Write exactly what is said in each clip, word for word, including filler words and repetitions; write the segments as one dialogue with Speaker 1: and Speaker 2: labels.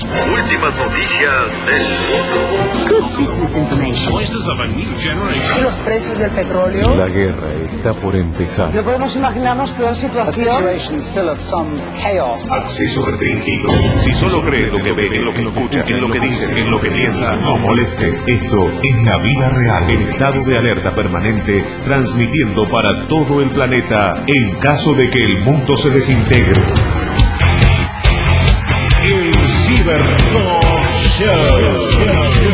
Speaker 1: Últimas noticias del mundo.
Speaker 2: Good business information.
Speaker 3: Voices of a new generation.
Speaker 4: Y los precios del petróleo.
Speaker 5: La guerra está por empezar.
Speaker 4: No podemos imaginarnos peor situación.
Speaker 6: Acceso restringido.
Speaker 7: Si solo cree lo que ve, en lo que escucha, en lo que dice, en lo que piensa,
Speaker 6: No moleste. Esto es la vida real.
Speaker 7: en estado de alerta permanente, transmitiendo para todo el planeta en caso de que el mundo se desintegre. El Cybertalk Show.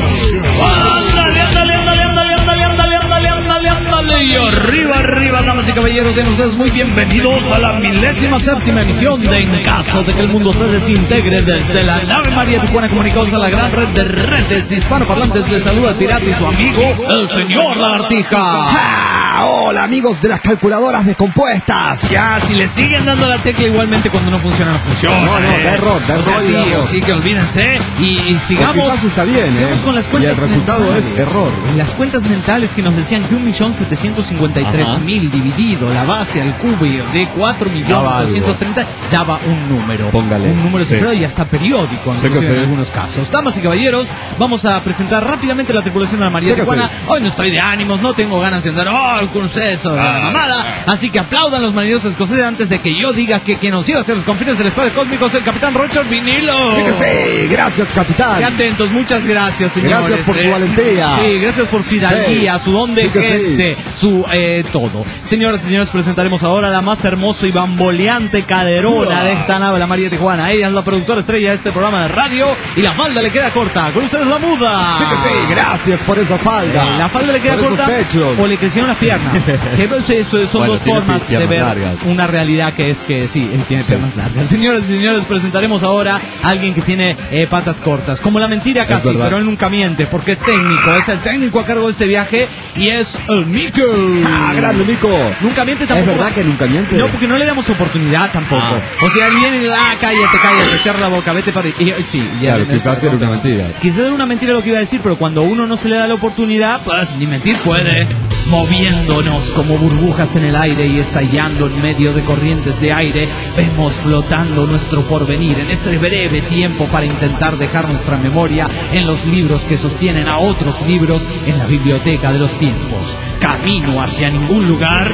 Speaker 8: Ándale, ándale, ándale, ándale, ándale, ándale, ándale, ándale, ándale. Y arriba, arriba, damas y caballeros, sean ustedes muy bienvenidos a la milésima séptima emisión de En caso de que el mundo se desintegre, desde la nave María Tijuana, comunicados a la gran red de redes hispanoparlantes. Les saluda el pirata y su amigo, el señor Lagartija.
Speaker 9: ¡Ja! Hola amigos de las calculadoras descompuestas.
Speaker 8: Ya, si le siguen dando la tecla igualmente cuando no funciona, no funciona.
Speaker 9: No, no,
Speaker 8: eh.
Speaker 9: da error, da
Speaker 8: O sea,
Speaker 9: error y
Speaker 8: sí,
Speaker 9: da error.
Speaker 8: así que olvídense y, y sigamos.
Speaker 9: O quizás está bien,
Speaker 8: sigamos
Speaker 9: ¿eh?
Speaker 8: con las
Speaker 9: Y
Speaker 8: cuentas
Speaker 9: el resultado
Speaker 8: mentales.
Speaker 9: es error.
Speaker 8: Las cuentas mentales que nos decían que un millón setecientos cincuenta y tres mil dividido la base al cubo de cuatro millones doscientos treinta daba un número.
Speaker 9: Póngale.
Speaker 8: Un número
Speaker 9: Sí.
Speaker 8: cifrado y hasta periódico,
Speaker 9: Sé que
Speaker 8: inclusive en
Speaker 9: sí.
Speaker 8: algunos casos. Damas y caballeros, vamos a presentar rápidamente la tripulación de la María
Speaker 9: Sé que
Speaker 8: Tijuana.
Speaker 9: sí.
Speaker 8: Hoy no estoy de ánimos, no tengo ganas de andar, oh, con eso, la mamada. Así que aplaudan los marineros escoceses antes de que yo diga que quien nos iba a hacer los confines del espacio cósmico es el capitán Roger Vinilo.
Speaker 9: Sí que sí, gracias capitán.
Speaker 8: Qué atentos, muchas gracias, señores.
Speaker 9: Gracias por tu
Speaker 8: eh.
Speaker 9: valentía.
Speaker 8: Sí, gracias por su hidalguía,
Speaker 9: Sí.
Speaker 8: su don de
Speaker 9: Sí que
Speaker 8: gente, su eh, todo. Señoras y señores, presentaremos ahora la más hermosa y bamboleante caderona de esta nave, la María Tijuana. Ella es la productora estrella de este programa de radio y la falda le queda corta. Con ustedes la muda.
Speaker 9: Sí que sí, gracias por esa falda.
Speaker 8: Eh, la falda le queda
Speaker 9: por
Speaker 8: corta
Speaker 9: esos pechos.
Speaker 8: o le crecieron las piernas. Que eso- eso- son
Speaker 9: Bueno,
Speaker 8: dos
Speaker 9: tiene
Speaker 8: formas de
Speaker 9: piernas
Speaker 8: ver
Speaker 9: largas.
Speaker 8: una realidad que es que sí, él tiene piernas largas. Señoras y señores, presentaremos ahora a alguien que tiene eh, patas cortas. Como la mentira casi,
Speaker 9: verdad.
Speaker 8: pero él nunca miente porque es técnico. Es el técnico a cargo de este viaje y es el Mico.
Speaker 9: ¡Ah, grande Mico!
Speaker 8: Nunca miente tampoco.
Speaker 9: ¿Es verdad que nunca miente?
Speaker 8: No, porque no le damos oportunidad tampoco.
Speaker 9: Ah.
Speaker 8: O sea, él viene y dice, ah, cállate, cállate, cierra la boca, vete para... Y, y- sí, ya
Speaker 9: Claro,
Speaker 8: viene
Speaker 9: quizás
Speaker 8: esa
Speaker 9: era una
Speaker 8: boca.
Speaker 9: mentira.
Speaker 8: Quizás era una mentira lo que iba a decir, pero cuando a uno no se le da la oportunidad, pues ni mentir puede. Moviéndonos como burbujas en el aire y estallando en medio de corrientes de aire, vemos flotando nuestro porvenir en este breve tiempo para intentar dejar nuestra memoria en los libros que sostienen a otros libros en la biblioteca de los tiempos. Camino hacia ningún lugar.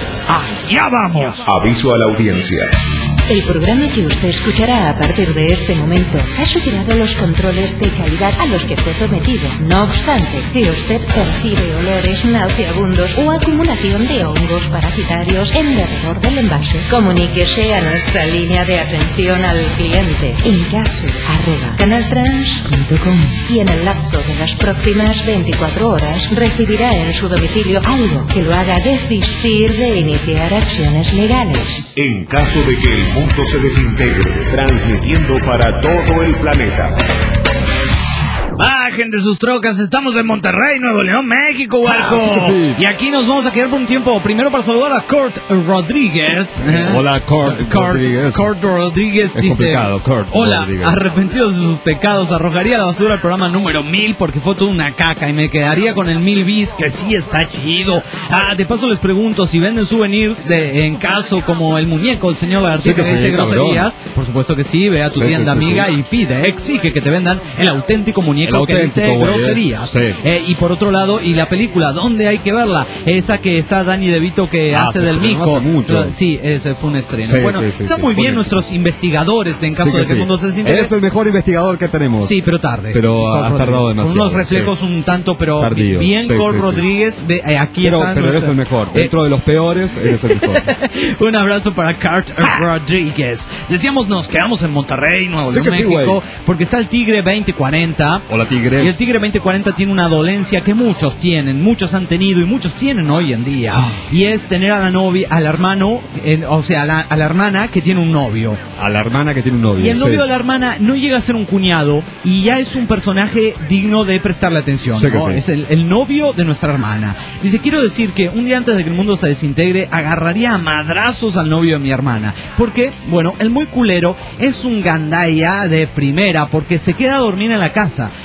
Speaker 8: ¡Allá vamos!
Speaker 6: Aviso a la audiencia.
Speaker 2: El programa que usted escuchará a partir de este momento ha superado los controles de calidad a los que fue sometido. No obstante, si usted percibe olores nauseabundos o acumulación de hongos parasitarios en derredor del envase, comuníquese a nuestra línea de atención al cliente en caso arroba canaltrans punto com y en el lapso de las próximas veinticuatro horas recibirá en su domicilio algo que lo haga desistir de iniciar acciones legales.
Speaker 7: En caso de que el mundo se desintegre, transmitiendo para todo el planeta.
Speaker 8: Bajen de sus trocas, estamos en Monterrey, Nuevo León, México, Huarco.
Speaker 9: Ah, sí que sí.
Speaker 8: Y aquí nos vamos a quedar por un tiempo. Primero para saludar a Kurt Rodríguez.
Speaker 9: Hola, Kurt Rodríguez.
Speaker 8: Kurt Rodríguez
Speaker 9: Es
Speaker 8: dice:
Speaker 9: complicado, Kurt
Speaker 8: hola,
Speaker 9: Rodríguez.
Speaker 8: arrepentidos de sus pecados, arrojaría a la basura el programa número mil porque fue toda una caca y me quedaría con el mil bis, que sí está chido. Ah, de paso les pregunto si venden souvenirs de, en caso como el muñeco del señor García
Speaker 9: Sí que
Speaker 8: que dice
Speaker 9: sí,
Speaker 8: groserías. Por supuesto que sí, ve a tu
Speaker 9: Sí,
Speaker 8: tienda
Speaker 9: sí, sí,
Speaker 8: amiga
Speaker 9: sí.
Speaker 8: y pide, exige que te vendan el auténtico muñeco
Speaker 9: El
Speaker 8: que dice
Speaker 9: auténtico, güey,
Speaker 8: groserías.
Speaker 9: sí.
Speaker 8: Eh, y por otro lado, y la película, ¿dónde hay que verla? Esa que está Danny DeVito que
Speaker 9: Ah,
Speaker 8: hace
Speaker 9: sí,
Speaker 8: del
Speaker 9: pero no
Speaker 8: Mico.
Speaker 9: hace mucho.
Speaker 8: Sí, ese fue un estreno.
Speaker 9: Sí,
Speaker 8: bueno,
Speaker 9: sí, sí,
Speaker 8: está
Speaker 9: sí,
Speaker 8: muy bien
Speaker 9: buenísimo.
Speaker 8: nuestros investigadores de en caso
Speaker 9: Sí que
Speaker 8: de que el
Speaker 9: sí.
Speaker 8: mundo se desintegre.
Speaker 9: Eres el mejor investigador que tenemos.
Speaker 8: Sí, pero tarde.
Speaker 9: Pero
Speaker 8: Cole
Speaker 9: has tardado
Speaker 8: Rodríguez.
Speaker 9: demasiado,
Speaker 8: Con unos reflejos un tanto, pero
Speaker 9: Tardío.
Speaker 8: bien
Speaker 9: Sí,
Speaker 8: Cole
Speaker 9: sí, sí.
Speaker 8: Rodríguez. Ve, eh, aquí
Speaker 9: Pero,
Speaker 8: está
Speaker 9: pero eres
Speaker 8: nuestra-
Speaker 9: el mejor.
Speaker 8: Eh,
Speaker 9: Dentro de los peores, eres el mejor.
Speaker 8: Un abrazo para Kurt Rodríguez. Decíamos, nos quedamos en Monterrey, Nuevo
Speaker 9: Sí
Speaker 8: León,
Speaker 9: que sí,
Speaker 8: México,
Speaker 9: güey.
Speaker 8: porque está el Tigre veinte cuarenta.
Speaker 9: Hola, Tigre.
Speaker 8: Y el Tigre veinte cuarenta tiene una dolencia que muchos tienen, muchos han tenido y muchos tienen hoy en día. Y es tener a la novia, al hermano, eh, o sea, a la, a la hermana que tiene un novio.
Speaker 9: A la hermana que tiene un novio.
Speaker 8: Y el novio
Speaker 9: sí.
Speaker 8: de la hermana no llega a ser un cuñado y ya es un personaje digno de prestarle atención,
Speaker 9: Sí que
Speaker 8: ¿no?
Speaker 9: sí.
Speaker 8: Es el, el novio de nuestra hermana. Dice, quiero decir que un día antes de que el mundo se desintegre, agarraría a madrazos al novio de mi hermana. Porque, bueno, el muy culero es un gandaya de primera porque se queda a dormir en la casa.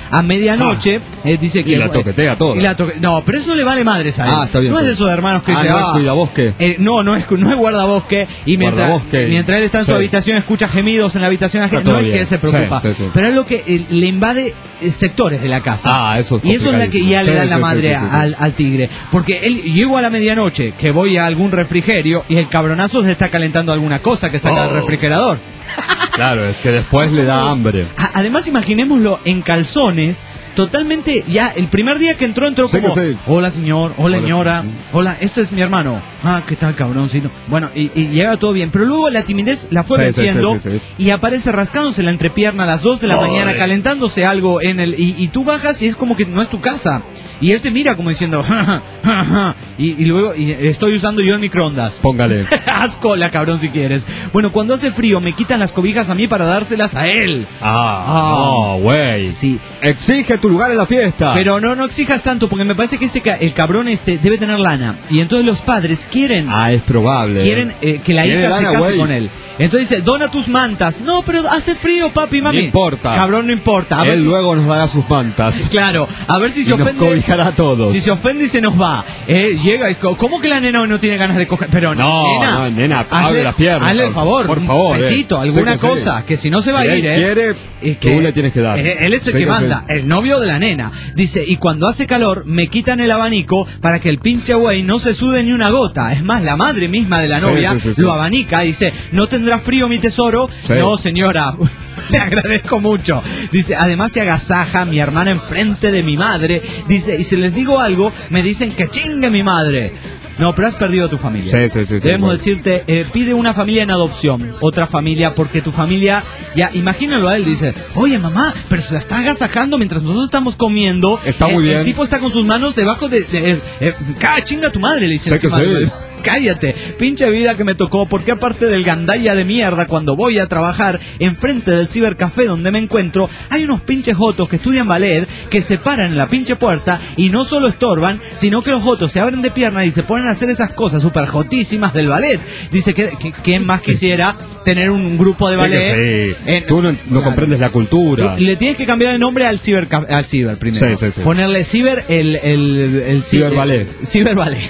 Speaker 8: a medianoche, ah, eh, dice que...
Speaker 9: Y la toquetea todo.
Speaker 8: Y la toque... No, pero eso le vale madres a él.
Speaker 9: Ah, está bien.
Speaker 8: No es de esos hermanos que
Speaker 9: ah,
Speaker 8: dicen,
Speaker 9: no es
Speaker 8: ah,
Speaker 9: cuidabosque.
Speaker 8: Eh, no, no es, no es guardabosque. Y mientras,
Speaker 9: guardabosque.
Speaker 8: mientras él está en su
Speaker 9: sí.
Speaker 8: habitación, escucha gemidos en la habitación ajena. No es
Speaker 9: bien.
Speaker 8: que se preocupa.
Speaker 9: Sí, sí, sí.
Speaker 8: Pero es lo que eh, le invade eh, sectores de la casa.
Speaker 9: Ah, eso es
Speaker 8: Y eso es la que ya
Speaker 9: sí,
Speaker 8: le da
Speaker 9: sí,
Speaker 8: la
Speaker 9: sí,
Speaker 8: madre
Speaker 9: sí, sí, sí.
Speaker 8: Al, al tigre. Porque él llego a la medianoche, que voy a algún refrigerio, y el cabronazo se está calentando alguna cosa que saca
Speaker 9: Oh.
Speaker 8: del refrigerador.
Speaker 9: Claro, es que después le da hambre.
Speaker 8: A- Además, imaginémoslo en calzones, totalmente, ya el primer día que entró, entró
Speaker 9: Sí
Speaker 8: como,
Speaker 9: que sí.
Speaker 8: hola señor, hola,
Speaker 9: Hola.
Speaker 8: señora, hola, este es mi hermano. Ah, ¿qué tal, cabroncito? Bueno, y, y llega todo bien, pero luego la timidez la fue
Speaker 9: Sí, sí,
Speaker 8: venciendo
Speaker 9: sí, sí, sí.
Speaker 8: y aparece rascándose la entrepierna a las dos de la
Speaker 9: Ay.
Speaker 8: mañana, calentándose algo en el, y, y tú bajas y es como que no es tu casa. Y él te mira como diciendo, ja, ja, ja, ja, y, y luego, y estoy usando yo el microondas.
Speaker 9: Póngale.
Speaker 8: Haz cola, cabrón, si quieres. Bueno, cuando hace frío, me quitan las cobijas a mí para dárselas a él.
Speaker 9: Ah, no, güey.
Speaker 8: Sí.
Speaker 9: Exige tu lugar en la fiesta.
Speaker 8: Pero no, no exijas tanto, porque me parece que este ca- el cabrón este debe tener lana. Y entonces los padres quieren,
Speaker 9: Ah, es probable.
Speaker 8: quieren eh, que la
Speaker 9: Quiere
Speaker 8: hija se
Speaker 9: lana,
Speaker 8: case
Speaker 9: güey.
Speaker 8: con él. Entonces dice, dona tus mantas. No, pero hace frío, papi, mami.
Speaker 9: No importa.
Speaker 8: Cabrón, no importa. A ver
Speaker 9: Él
Speaker 8: si-
Speaker 9: luego nos dará sus mantas.
Speaker 8: Claro, a ver si se
Speaker 9: Y nos
Speaker 8: ofende.
Speaker 9: cobijará a todos.
Speaker 8: Si se ofende y se nos va. Eh, llega y co- ¿cómo que la nena hoy no tiene ganas de coger? Pero
Speaker 9: No,
Speaker 8: nena,
Speaker 9: no, nena,
Speaker 8: hazle,
Speaker 9: abre las piernas.
Speaker 8: Hazle el favor,
Speaker 9: Por
Speaker 8: un
Speaker 9: favor, eh.
Speaker 8: petito,
Speaker 9: Sí
Speaker 8: alguna
Speaker 9: que sí.
Speaker 8: cosa, que si no se va
Speaker 9: Si
Speaker 8: a ir,
Speaker 9: él
Speaker 8: eh.
Speaker 9: quiere,
Speaker 8: Eh,
Speaker 9: tú le tienes que dar.
Speaker 8: eh, Él es el
Speaker 9: Sí
Speaker 8: que
Speaker 9: que
Speaker 8: manda,
Speaker 9: sí.
Speaker 8: el novio de la nena. Dice, y cuando hace calor, me quitan el abanico para que el pinche güey no se sude ni una gota. Es más, la madre misma de la
Speaker 9: Sí,
Speaker 8: novia
Speaker 9: sí, sí, sí.
Speaker 8: lo abanica y dice, ¿no tendrá frío mi tesoro?
Speaker 9: Sí.
Speaker 8: No, señora. Le agradezco mucho. Dice, además se agasaja mi hermana enfrente de mi madre. Dice, y si les digo algo, me dicen que chingue mi madre. No, pero has perdido tu familia.
Speaker 9: Sí, sí, sí, sí,
Speaker 8: Debemos
Speaker 9: bueno.
Speaker 8: decirte, eh, pide una familia en adopción, otra familia, porque tu familia, ya, imagínalo a él, dice, oye mamá, pero se la está agasajando mientras nosotros estamos comiendo.
Speaker 9: Está
Speaker 8: Eh,
Speaker 9: muy bien.
Speaker 8: El tipo está con sus manos debajo de... de- eh, eh, "Ca- chinga tu madre", le dice.
Speaker 9: Sé que
Speaker 8: encima.
Speaker 9: sí.
Speaker 8: Cállate, pinche vida que me tocó, porque aparte del gandalla de mierda cuando voy a trabajar, enfrente del cibercafé donde me encuentro, hay unos pinches jotos que estudian ballet, que se paran en la pinche puerta y no solo estorban, sino que los jotos se abren de piernas y se ponen a hacer esas cosas super jotísimas del ballet. Dice que, que quién más quisiera tener un grupo de
Speaker 9: Sí
Speaker 8: ballet.
Speaker 9: que sí.
Speaker 8: en-
Speaker 9: Tú no, no
Speaker 8: Claro.
Speaker 9: comprendes la cultura.
Speaker 8: Tú Le tienes que cambiar el nombre al ciber, al ciber primero.
Speaker 9: Sí, sí, sí.
Speaker 8: Ponerle ciber el, el, el
Speaker 9: Ciberballet.
Speaker 8: Ciberballet.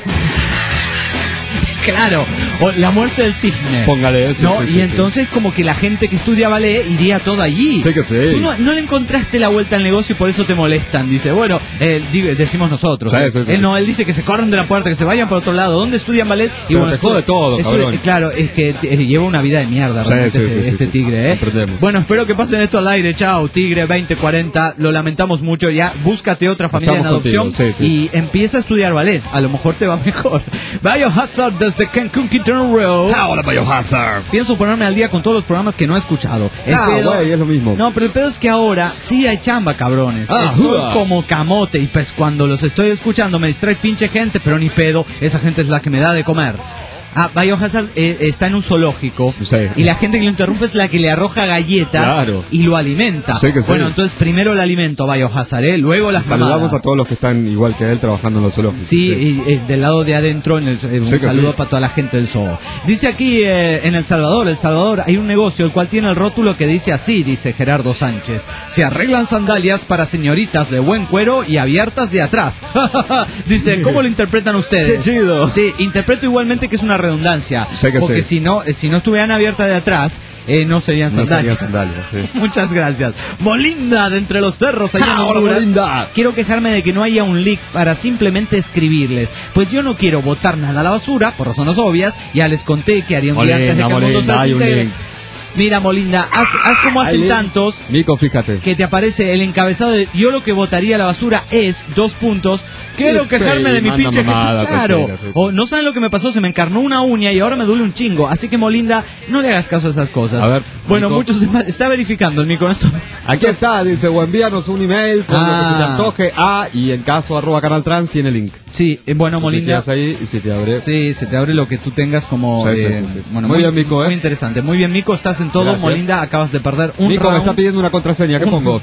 Speaker 8: Claro, o la muerte del cisne.
Speaker 9: Póngale eso.
Speaker 8: No,
Speaker 9: sí,
Speaker 8: y
Speaker 9: sí,
Speaker 8: entonces como que la gente que estudia ballet iría todo allí.
Speaker 9: Sí que sí.
Speaker 8: Tú no, no le encontraste la vuelta al negocio y por eso te molestan. Dice, bueno, eh, digo, decimos nosotros.
Speaker 9: Sí,
Speaker 8: ¿eh?
Speaker 9: sí, sí.
Speaker 8: Él no, él dice que se corren de la puerta, que se vayan por otro lado. ¿Dónde estudian ballet? Y
Speaker 9: Pero te jode
Speaker 8: estu-
Speaker 9: todo,
Speaker 8: estu-
Speaker 9: cabrón.
Speaker 8: Claro, es que eh, lleva una vida de mierda
Speaker 9: Sí,
Speaker 8: realmente
Speaker 9: sí,
Speaker 8: este,
Speaker 9: sí, sí,
Speaker 8: este
Speaker 9: sí.
Speaker 8: tigre, ¿eh?
Speaker 9: Comprendemos.
Speaker 8: Bueno, espero que pasen esto al aire. Chao, Tigre veinte cuarenta. Lo lamentamos mucho. Ya, búscate otra familia
Speaker 9: Estamos
Speaker 8: en adopción
Speaker 9: contigo, sí, sí.
Speaker 8: y empieza a estudiar ballet. A lo mejor te va mejor. Biohazard desde Cancún, Quintana Roo.
Speaker 9: Hola, Biohazard.
Speaker 8: Pienso ponerme al día con todos los programas que no he escuchado. El
Speaker 9: Ah,
Speaker 8: pedo-
Speaker 9: güey, es lo mismo.
Speaker 8: No, pero el pedo es que ahora sí hay chamba, cabrones.
Speaker 9: Ah,
Speaker 8: Estoy
Speaker 9: jua.
Speaker 8: como camote y pues cuando los estoy escuchando me distrae pinche gente, pero ni pedo, esa gente es la que me da de comer. Ah, Biohazard eh, está en un zoológico
Speaker 9: Sí.
Speaker 8: y la gente que lo interrumpe es la que le arroja galletas
Speaker 9: Claro.
Speaker 8: y lo alimenta.
Speaker 9: Sí que sí.
Speaker 8: Bueno, entonces primero el alimento a Biohazard, ¿eh? Luego las
Speaker 9: Saludamos
Speaker 8: mamadas.
Speaker 9: a todos los que están igual que él trabajando en los zoológicos.
Speaker 8: Sí, y, eh, del lado de adentro, en el, eh, un
Speaker 9: Sí que
Speaker 8: saludo
Speaker 9: sí.
Speaker 8: para toda la gente del zoo. Dice aquí eh, en El Salvador, El Salvador hay un negocio el cual tiene el rótulo que dice así, dice Gerardo Sánchez. Se arreglan sandalias para señoritas de buen cuero y abiertas de atrás. Dice, ¿cómo lo interpretan ustedes?
Speaker 9: ¡Qué chido!
Speaker 8: Sí, interpreto igualmente que es una redundancia.
Speaker 9: Sí que
Speaker 8: porque
Speaker 9: sí.
Speaker 8: si no, eh, si no estuvieran abiertas de atrás, eh, no serían
Speaker 9: No
Speaker 8: sandalias.
Speaker 9: serían sandalias, sí.
Speaker 8: Muchas gracias. Molinda, de entre los cerros, allá en
Speaker 9: Ah, hola,
Speaker 8: Honduras.
Speaker 9: Molinda.
Speaker 8: Quiero quejarme de que no haya un link para simplemente escribirles. Pues yo no quiero botar nada a la basura, por razones obvias. Ya les conté que haría un día antes de que el mundo se
Speaker 9: Molinda, hay un
Speaker 8: desintegre.
Speaker 9: link.
Speaker 8: Mira, Molinda, haz, haz como
Speaker 9: Hay
Speaker 8: hacen
Speaker 9: link.
Speaker 8: tantos
Speaker 9: Nico, fíjate.
Speaker 8: que te aparece el encabezado de yo lo que botaría a la basura es dos puntos. Quiero
Speaker 9: Sí,
Speaker 8: quejarme de mi
Speaker 9: manda
Speaker 8: pinche
Speaker 9: mamada,
Speaker 8: jefe. Claro.
Speaker 9: cualquiera, sí, sí.
Speaker 8: O no saben lo que me pasó, se me encarnó una uña y ahora me duele un chingo. Así que Molinda, no le hagas caso a esas cosas.
Speaker 9: A ver,
Speaker 8: bueno,
Speaker 9: Nico.
Speaker 8: muchos está verificando el Nico esto.
Speaker 9: Aquí está, dice, o envíanos un email con lo que se te
Speaker 8: Ah.
Speaker 9: antoje a, y en caso arroba canal trans tiene link.
Speaker 8: Sí, eh, bueno, Molinda.
Speaker 9: Si ahí y si te abre.
Speaker 8: Sí, se te abre lo que tú tengas como...
Speaker 9: Sí, sí,
Speaker 8: eh,
Speaker 9: sí, sí.
Speaker 8: Bueno,
Speaker 9: Muy bien, Mico, ¿eh?
Speaker 8: Muy interesante. Muy bien, Mico, estás en todo.
Speaker 9: Gracias.
Speaker 8: Molinda, acabas de perder un
Speaker 9: Nico me
Speaker 8: round.
Speaker 9: está pidiendo una contraseña, ¿qué pongo?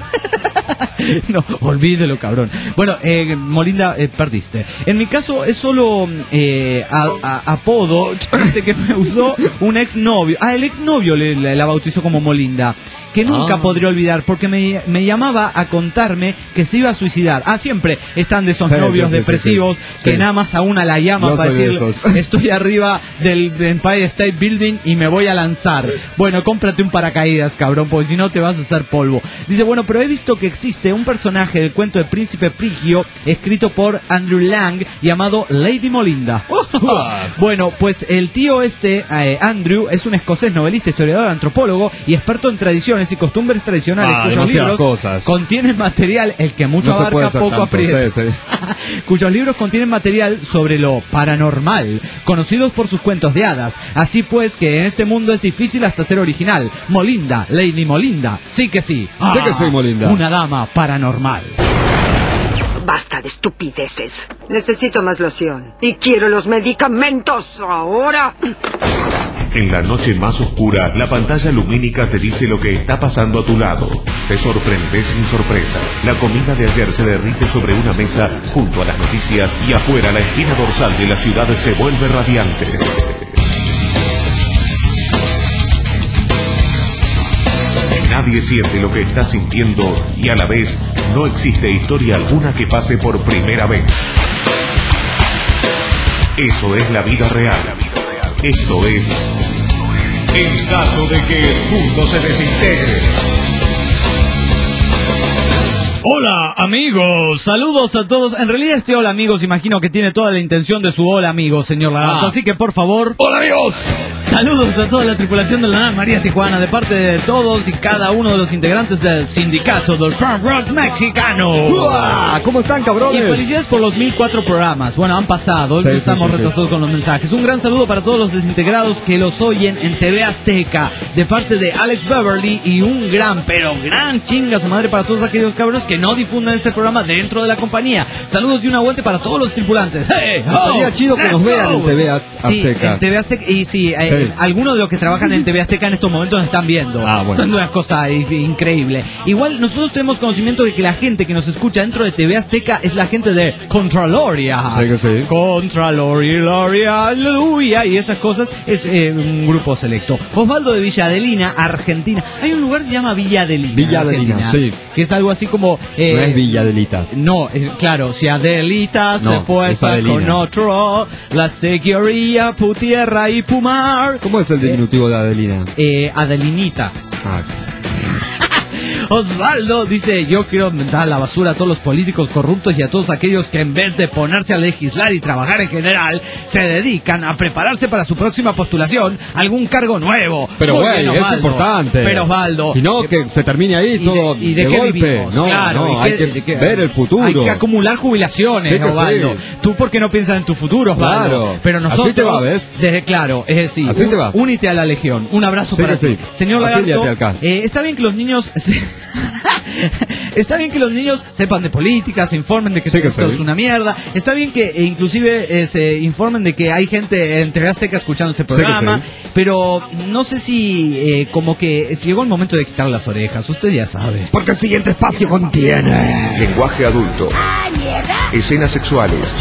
Speaker 8: No, olvídelo, cabrón. Bueno, eh, Molinda, eh, perdiste. En mi caso es solo eh, a- a- apodo. Dice que me usó un exnovio. Ah, el exnovio le, le- la bautizó como Molinda. que nunca
Speaker 9: Ah.
Speaker 8: podré olvidar, porque me, me llamaba a contarme que se iba a suicidar. Ah, siempre están de esos
Speaker 9: Sí,
Speaker 8: novios
Speaker 9: sí, sí,
Speaker 8: depresivos
Speaker 9: sí, sí.
Speaker 8: que
Speaker 9: Sí.
Speaker 8: nada más a una la llama
Speaker 9: Yo
Speaker 8: para
Speaker 9: soy de
Speaker 8: decir,
Speaker 9: esos.
Speaker 8: estoy arriba del, del Empire State Building y me voy a lanzar. Bueno, cómprate un paracaídas, cabrón, porque si no te vas a hacer polvo. Dice, bueno, pero he visto que existe un personaje del cuento de Príncipe Frigio escrito por Andrew Lang llamado Lady Molinda. Bueno, pues el tío este, eh, Andrew, es un escocés novelista, historiador, antropólogo y experto en tradiciones y costumbres tradicionales,
Speaker 9: Ah,
Speaker 8: cuyos
Speaker 9: demasiadas
Speaker 8: libros
Speaker 9: cosas.
Speaker 8: contienen material, el que mucho
Speaker 9: No se puede
Speaker 8: abarca,
Speaker 9: hacer
Speaker 8: poco
Speaker 9: tanto,
Speaker 8: aprieta.
Speaker 9: sí, sí.
Speaker 8: Cuyos libros contienen material sobre lo paranormal, conocidos por sus cuentos de hadas. Así pues que en este mundo es difícil hasta ser original. Molinda, Lady Molinda, sí que sí.
Speaker 9: Sí que sí, Molinda.
Speaker 8: Una dama paranormal.
Speaker 3: Basta de estupideces. Necesito más loción. Y quiero los medicamentos ahora.
Speaker 7: En la noche más oscura, la pantalla lumínica te dice lo que está pasando a tu lado. Te sorprendes sin sorpresa. La comida de ayer se derrite sobre una mesa junto a las noticias y afuera la espina dorsal de la ciudad se vuelve radiante. Nadie siente lo que está sintiendo y a la vez no existe historia alguna que pase por primera vez. Eso es la vida real. Esto es en caso de que el mundo se desintegre.
Speaker 8: Hola amigos, saludos a todos. En realidad este hola amigos imagino que tiene toda la intención de su hola amigos, señor Lagarto.
Speaker 9: Ah.
Speaker 8: Así que por favor,
Speaker 9: ¡Hola, amigos!
Speaker 8: saludos a toda la tripulación de la nave María Tijuana de parte de todos y cada uno de los integrantes del sindicato del punk rock mexicano.
Speaker 9: ¡Uah! ¿Cómo están,
Speaker 8: Y
Speaker 9: cabrones?
Speaker 8: felicidades por los mil cuatro programas. Bueno, han pasado,
Speaker 9: Sí, sí,
Speaker 8: estamos
Speaker 9: sí, sí.
Speaker 8: retrasados con los mensajes. Un gran saludo para todos los desintegrados que los oyen en T V Azteca, de parte de Alex Beverly, y un gran, pero gran chinga su madre para todos aquellos cabrones que no difunden este programa dentro de la compañía. Saludos y un aguante para todos los tripulantes. Hey, ho,
Speaker 9: Estaría chido que
Speaker 8: let's
Speaker 9: nos vean
Speaker 8: go.
Speaker 9: en T V Az-
Speaker 8: Sí,
Speaker 9: Azteca.
Speaker 8: en T V Azteca. Y sí, eh,
Speaker 9: Sí.
Speaker 8: algunos de los que trabajan en T V Azteca en estos momentos nos están viendo.
Speaker 9: Ah, bueno.
Speaker 8: Es una cosa i- increíble. Igual nosotros tenemos conocimiento de que la gente que nos escucha dentro de T V Azteca es la gente de Contraloria.
Speaker 9: Sí que sí.
Speaker 8: Contraloria, Gloria, aleluya, y esas cosas. Es eh, un grupo selecto. Osvaldo de Villa Adelina, Argentina. Hay un lugar que se llama Villa Adelina.
Speaker 9: Villa Adelina,
Speaker 8: Argentina,
Speaker 9: sí.
Speaker 8: Que es algo así como... eh,
Speaker 9: No es Villa Adelita.
Speaker 8: no, eh, claro, si Adelita se
Speaker 9: No,
Speaker 8: fue
Speaker 9: es Adelina.
Speaker 8: con otro, la seguiría Putierra y Pumar.
Speaker 9: ¿Cómo es el diminutivo de Adelina?
Speaker 8: Eh, Adelinita.
Speaker 9: Ah,
Speaker 8: Osvaldo dice, yo quiero mandar a la basura a todos los políticos corruptos y a todos aquellos que en vez de ponerse a legislar y trabajar en general, se dedican a prepararse para su próxima postulación a algún cargo nuevo.
Speaker 9: pero
Speaker 8: Muy
Speaker 9: güey,
Speaker 8: bien,
Speaker 9: es
Speaker 8: Osvaldo.
Speaker 9: importante.
Speaker 8: Pero Osvaldo...
Speaker 9: Si no, que se termine ahí
Speaker 8: ¿Y de-
Speaker 9: todo
Speaker 8: y de
Speaker 9: de
Speaker 8: qué
Speaker 9: golpe.
Speaker 8: vivimos?
Speaker 9: No,
Speaker 8: Claro,
Speaker 9: no,
Speaker 8: ¿y
Speaker 9: hay
Speaker 8: qué-
Speaker 9: que
Speaker 8: de qué-
Speaker 9: ver el futuro.
Speaker 8: Hay que acumular jubilaciones,
Speaker 9: Sí que
Speaker 8: Osvaldo.
Speaker 9: sí.
Speaker 8: ¿Tú por qué no piensas en tu futuro, Osvaldo?
Speaker 9: Claro.
Speaker 8: Pero nosotros...
Speaker 9: Así te va, ¿ves?
Speaker 8: Desde, claro, es decir,
Speaker 9: Así te va.
Speaker 8: únete a la legión. Un abrazo
Speaker 9: Sí
Speaker 8: para
Speaker 9: que
Speaker 8: ti.
Speaker 9: sí.
Speaker 8: Señor Lagarto,
Speaker 9: Afíliate acá.
Speaker 8: eh, está bien que los niños... se- Está bien que los niños sepan de política, se informen de que
Speaker 9: Sí que
Speaker 8: esto
Speaker 9: sí.
Speaker 8: es una mierda. Está bien que eh, inclusive eh, se informen de que hay gente en T V Azteca escuchando este
Speaker 9: Sí que
Speaker 8: programa.
Speaker 9: sí.
Speaker 8: Pero no sé si eh, como que llegó el momento de quitar las orejas. Usted ya sabe.
Speaker 9: Porque el siguiente espacio contiene...
Speaker 6: Lenguaje adulto. Escenas sexuales.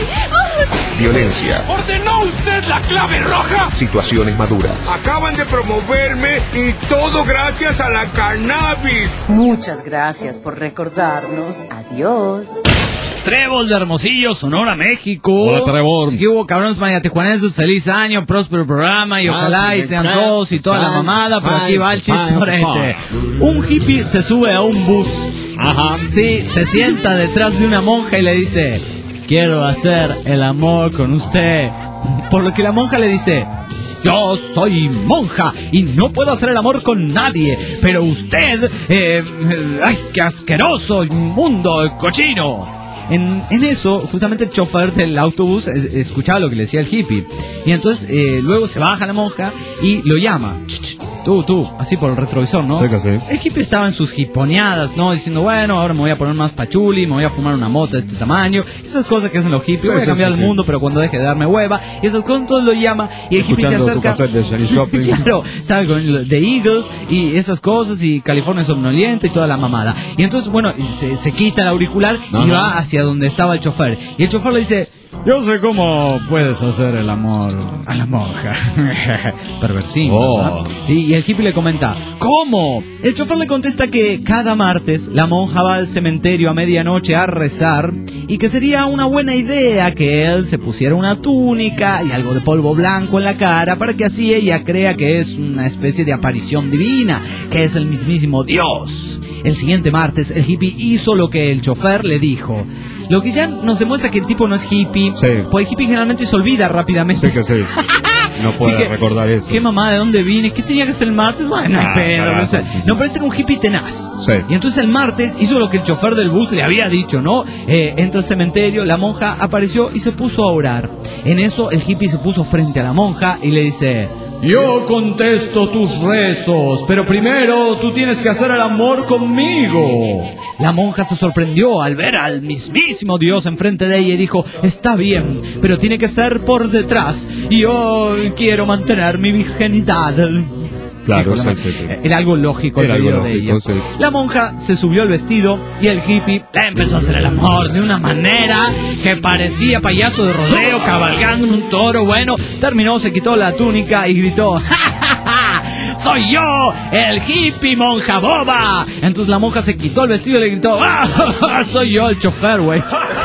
Speaker 6: Violencia.
Speaker 1: ¿Ordenó usted la clave roja?
Speaker 6: Situaciones maduras.
Speaker 1: Acaban de promoverme y todo gracias a la cannabis.
Speaker 4: Muchas gracias por recordarnos. Adiós.
Speaker 8: Trébol de Hermosillo, Sonora, México.
Speaker 9: Hola, Trébol.
Speaker 8: Así que hubo cabrones mayatejuanenses, feliz año, próspero programa y
Speaker 9: Ah,
Speaker 8: ojalá y
Speaker 9: sí,
Speaker 8: sean
Speaker 9: sí,
Speaker 8: todos y toda la
Speaker 9: sí,
Speaker 8: mamada, pero
Speaker 9: sí,
Speaker 8: aquí va el
Speaker 9: sí,
Speaker 8: chistorete.
Speaker 9: sí.
Speaker 8: Un hippie se sube a un bus.
Speaker 9: Ajá.
Speaker 8: Sí, se sienta detrás de una monja y le dice, quiero hacer el amor con usted. Por lo que la monja le dice, yo soy monja y no puedo hacer el amor con nadie, pero usted, eh, eh, ay, qué asqueroso, inmundo, cochino. En, en eso, justamente el chofer del autobús es- escuchaba lo que le decía el hippie. Y entonces eh, luego se baja la monja y lo llama. Ch, ch, tú, tú, así por el retrovisor, ¿no?
Speaker 9: Sí que sí.
Speaker 8: El hippie estaba en sus hiponeadas, ¿no? Diciendo, bueno, ahora me voy a poner más pachuli, me voy a fumar una mota de este tamaño. Esas cosas que hacen los hippies.
Speaker 9: Sí,
Speaker 8: voy a
Speaker 9: sí,
Speaker 8: cambiar
Speaker 9: sí,
Speaker 8: el
Speaker 9: sí.
Speaker 8: mundo, pero cuando deje de darme hueva. Y esas cosas, entonces lo llama y el hippie se
Speaker 9: Escuchando su
Speaker 8: acerca.
Speaker 9: cassette de Janis Joplin.
Speaker 8: Claro, ¿sabes? Con The Eagles y esas cosas y California somnoliente y toda la mamada. Y entonces, bueno, se, se quita el auricular y
Speaker 9: Ajá.
Speaker 8: va hacia donde estaba el chofer. Y el chofer le dice, Yo sé cómo puedes hacer el amor a la monja. Perversivo.
Speaker 9: Oh.
Speaker 8: Sí, y el hippie le comenta, ¿cómo? El chofer le contesta que cada martes la monja va al cementerio a medianoche a rezar y que sería una buena idea que él se pusiera una túnica y algo de polvo blanco en la cara para que así ella crea que es una especie de aparición divina, que es el mismísimo Dios. El siguiente martes el hippie hizo lo que el chofer le dijo. Lo que ya nos demuestra que el tipo no es hippie.
Speaker 9: Sí.
Speaker 8: Pues el hippie generalmente se olvida rápidamente.
Speaker 9: Sí que sí. No puede
Speaker 8: Dije,
Speaker 9: recordar eso.
Speaker 8: ¿qué mamá? ¿De dónde vine? ¿Qué tenía que ser el martes? Bueno,
Speaker 9: Ah,
Speaker 8: pero
Speaker 9: carajo.
Speaker 8: no sé. No, pero este era un hippie tenaz.
Speaker 9: Sí.
Speaker 8: Y entonces el martes hizo lo que el chofer del bus le había dicho, ¿no? Eh, entra al cementerio, la monja apareció y se puso a orar. En eso el hippie se puso frente a la monja y le dice: yo contesto tus rezos, pero primero tú tienes que hacer el amor conmigo. La monja se sorprendió al ver al mismísimo Dios enfrente de ella y dijo: está bien, pero tiene que ser por detrás. Yo quiero mantener mi virginidad.
Speaker 9: Claro,
Speaker 8: Dijo la
Speaker 9: sí,
Speaker 8: mon-
Speaker 9: sí, sí.
Speaker 8: Era algo lógico el
Speaker 9: Era algo
Speaker 8: pedido de
Speaker 9: lógico,
Speaker 8: ella.
Speaker 9: sí.
Speaker 8: La monja se subió al vestido y el hippie le empezó a hacer el amor de una manera que parecía payaso de rodeo cabalgando en un toro. Bueno, terminó, se quitó la túnica y gritó: ¡ja, ja, ja! ¡Soy yo, el hippie monja boba! Entonces la monja se quitó el vestido y le gritó: ¡ah, ja, ja! Soy yo, el chofer, güey!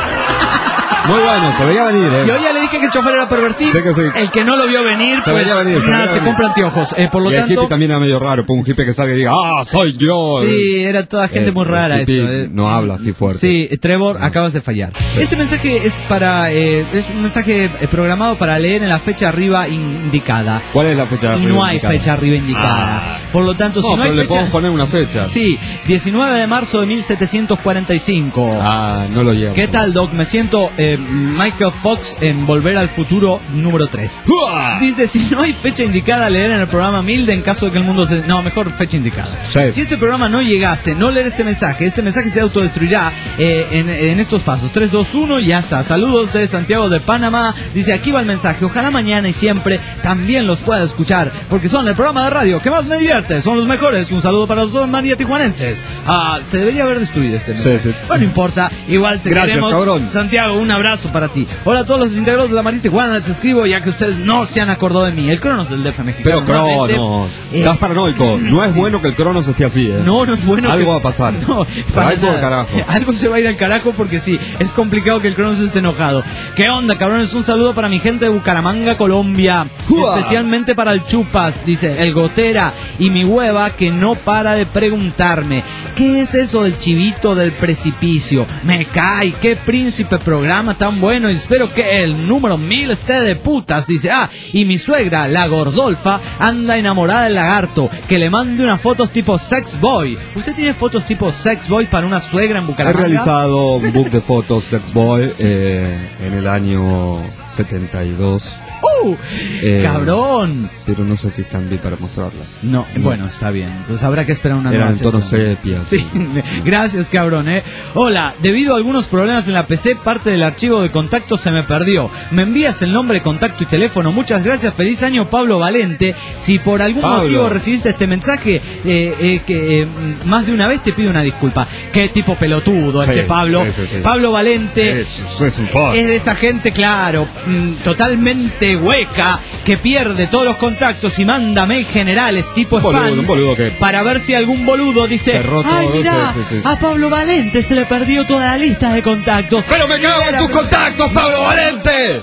Speaker 9: Muy bueno, se veía venir, ¿eh?
Speaker 8: Yo ya le dije que el chofer era perversivo.
Speaker 9: Sí que sí.
Speaker 8: El que no lo vio venir,
Speaker 9: Se
Speaker 8: pues
Speaker 9: veía venir, se
Speaker 8: nada,
Speaker 9: veía
Speaker 8: se
Speaker 9: venir.
Speaker 8: compra anteojos. Eh, por lo
Speaker 9: Y el
Speaker 8: tanto,
Speaker 9: hippie también era medio raro, pues un hippie que salga y diga, ¡ah, soy yo!
Speaker 8: sí, era toda gente
Speaker 9: Eh,
Speaker 8: muy
Speaker 9: el
Speaker 8: rara
Speaker 9: hippie
Speaker 8: esto. eh.
Speaker 9: no habla así fuerte.
Speaker 8: Sí, Trevor, acabas de fallar. Este mensaje es para eh, es un mensaje eh, programado para leer en la fecha arriba indicada.
Speaker 9: ¿Cuál es la fecha?
Speaker 8: Y no hay
Speaker 9: indicada?
Speaker 8: fecha arriba indicada.
Speaker 9: Ah.
Speaker 8: Por lo tanto, si
Speaker 9: No,
Speaker 8: no
Speaker 9: pero
Speaker 8: hay
Speaker 9: le
Speaker 8: fecha...
Speaker 9: podemos poner una fecha.
Speaker 8: Sí, diecinueve de marzo de mil setecientos cuarenta y cinco.
Speaker 9: Ah, no lo llevo.
Speaker 8: ¿Qué tal, Doc? Me siento eh, Michael Fox en Volver al Futuro número tres.
Speaker 9: ¡Uah!
Speaker 8: Dice, si no hay fecha indicada a leer en el programa Milde en caso de que el mundo se... No, mejor fecha indicada.
Speaker 9: Sí.
Speaker 8: Si este programa no llegase, no leer este mensaje, este mensaje se autodestruirá eh, en, en estos pasos. tres, dos, uno y ya está. Saludos de Santiago de Panamá. Dice, aquí va el mensaje. Ojalá mañana y siempre también los pueda escuchar, porque son el programa de radio que más me divierte. Son los mejores. Un saludo para los dos María tijuanenses. Ah, se debería haber destruido este mensaje.
Speaker 9: Sí, sí.
Speaker 8: Bueno, no importa. Igual te
Speaker 9: Gracias,
Speaker 8: queremos.
Speaker 9: cabrón.
Speaker 8: Santiago, un abrazo para ti. Hola a todos los desintegrados de la María Tijuana. Les escribo ya que ustedes no se han acordado de mí. El Cronos del D F mexicano.
Speaker 9: Pero
Speaker 8: nuevamente,
Speaker 9: Cronos,
Speaker 8: eh,
Speaker 9: estás paranoico. No es bueno que el Cronos esté así, ¿eh?
Speaker 8: No, no es bueno.
Speaker 9: Algo
Speaker 8: que-
Speaker 9: va a pasar.
Speaker 8: No,
Speaker 9: Se
Speaker 8: para
Speaker 9: va a ir todo al
Speaker 8: nada.
Speaker 9: carajo.
Speaker 8: Algo se va a ir al carajo porque sí, es complicado que el Cronos esté enojado. ¿Qué onda, cabrones? Un saludo para mi gente de Bucaramanga, Colombia.
Speaker 9: ¡Jua!
Speaker 8: Especialmente para el Chupas, dice, el Gotera y mi hueva que no para de preguntarme, ¿qué es eso del chivito del precipicio? Me cae, qué príncipe programa tan bueno y espero que el número mil esté de putas, dice. Ah, y mi suegra, la Gordolfa, anda enamorada del lagarto, que le mande unas fotos tipo sex boy. ¿Usted tiene fotos tipo sex boy para una suegra en
Speaker 9: He
Speaker 8: Bucaramanga?
Speaker 9: realizado un book de fotos Sex Boy eh, en el año setenta y dos.
Speaker 8: ¡Uh!
Speaker 9: Eh,
Speaker 8: ¡Cabrón!
Speaker 9: Pero no sé si están bien para mostrarlas.
Speaker 8: No, bueno, está bien. Entonces habrá que esperar una
Speaker 9: Eran
Speaker 8: nueva
Speaker 9: en tono
Speaker 8: sesión.
Speaker 9: sepia.
Speaker 8: Sí, gracias, cabrón, eh. Hola, debido a algunos problemas en la P C, parte del archivo de contacto se me perdió. ¿Me envías el nombre, contacto y teléfono? Muchas gracias, feliz año, Pablo Valente. Si por algún
Speaker 9: Pablo.
Speaker 8: motivo recibiste este mensaje, eh, eh, que eh, más de una vez te pido una disculpa. Qué tipo pelotudo
Speaker 9: Sí,
Speaker 8: este Pablo.
Speaker 9: sí, sí, sí.
Speaker 8: Pablo Valente.
Speaker 9: Eso es un fuck.
Speaker 8: Es de esa gente, claro, mm, totalmente hueca, que pierde todos los contactos y manda mail generales tipo
Speaker 9: Un boludo,
Speaker 8: spam
Speaker 9: un boludo que-
Speaker 8: para ver si algún boludo dice,
Speaker 9: Cerró todo,
Speaker 8: ay, mirá,
Speaker 9: sí, sí, sí.
Speaker 8: a Pablo Valente se le perdió toda la lista de contactos.
Speaker 9: ¡Pero me cago en tus contactos, Pablo Valente!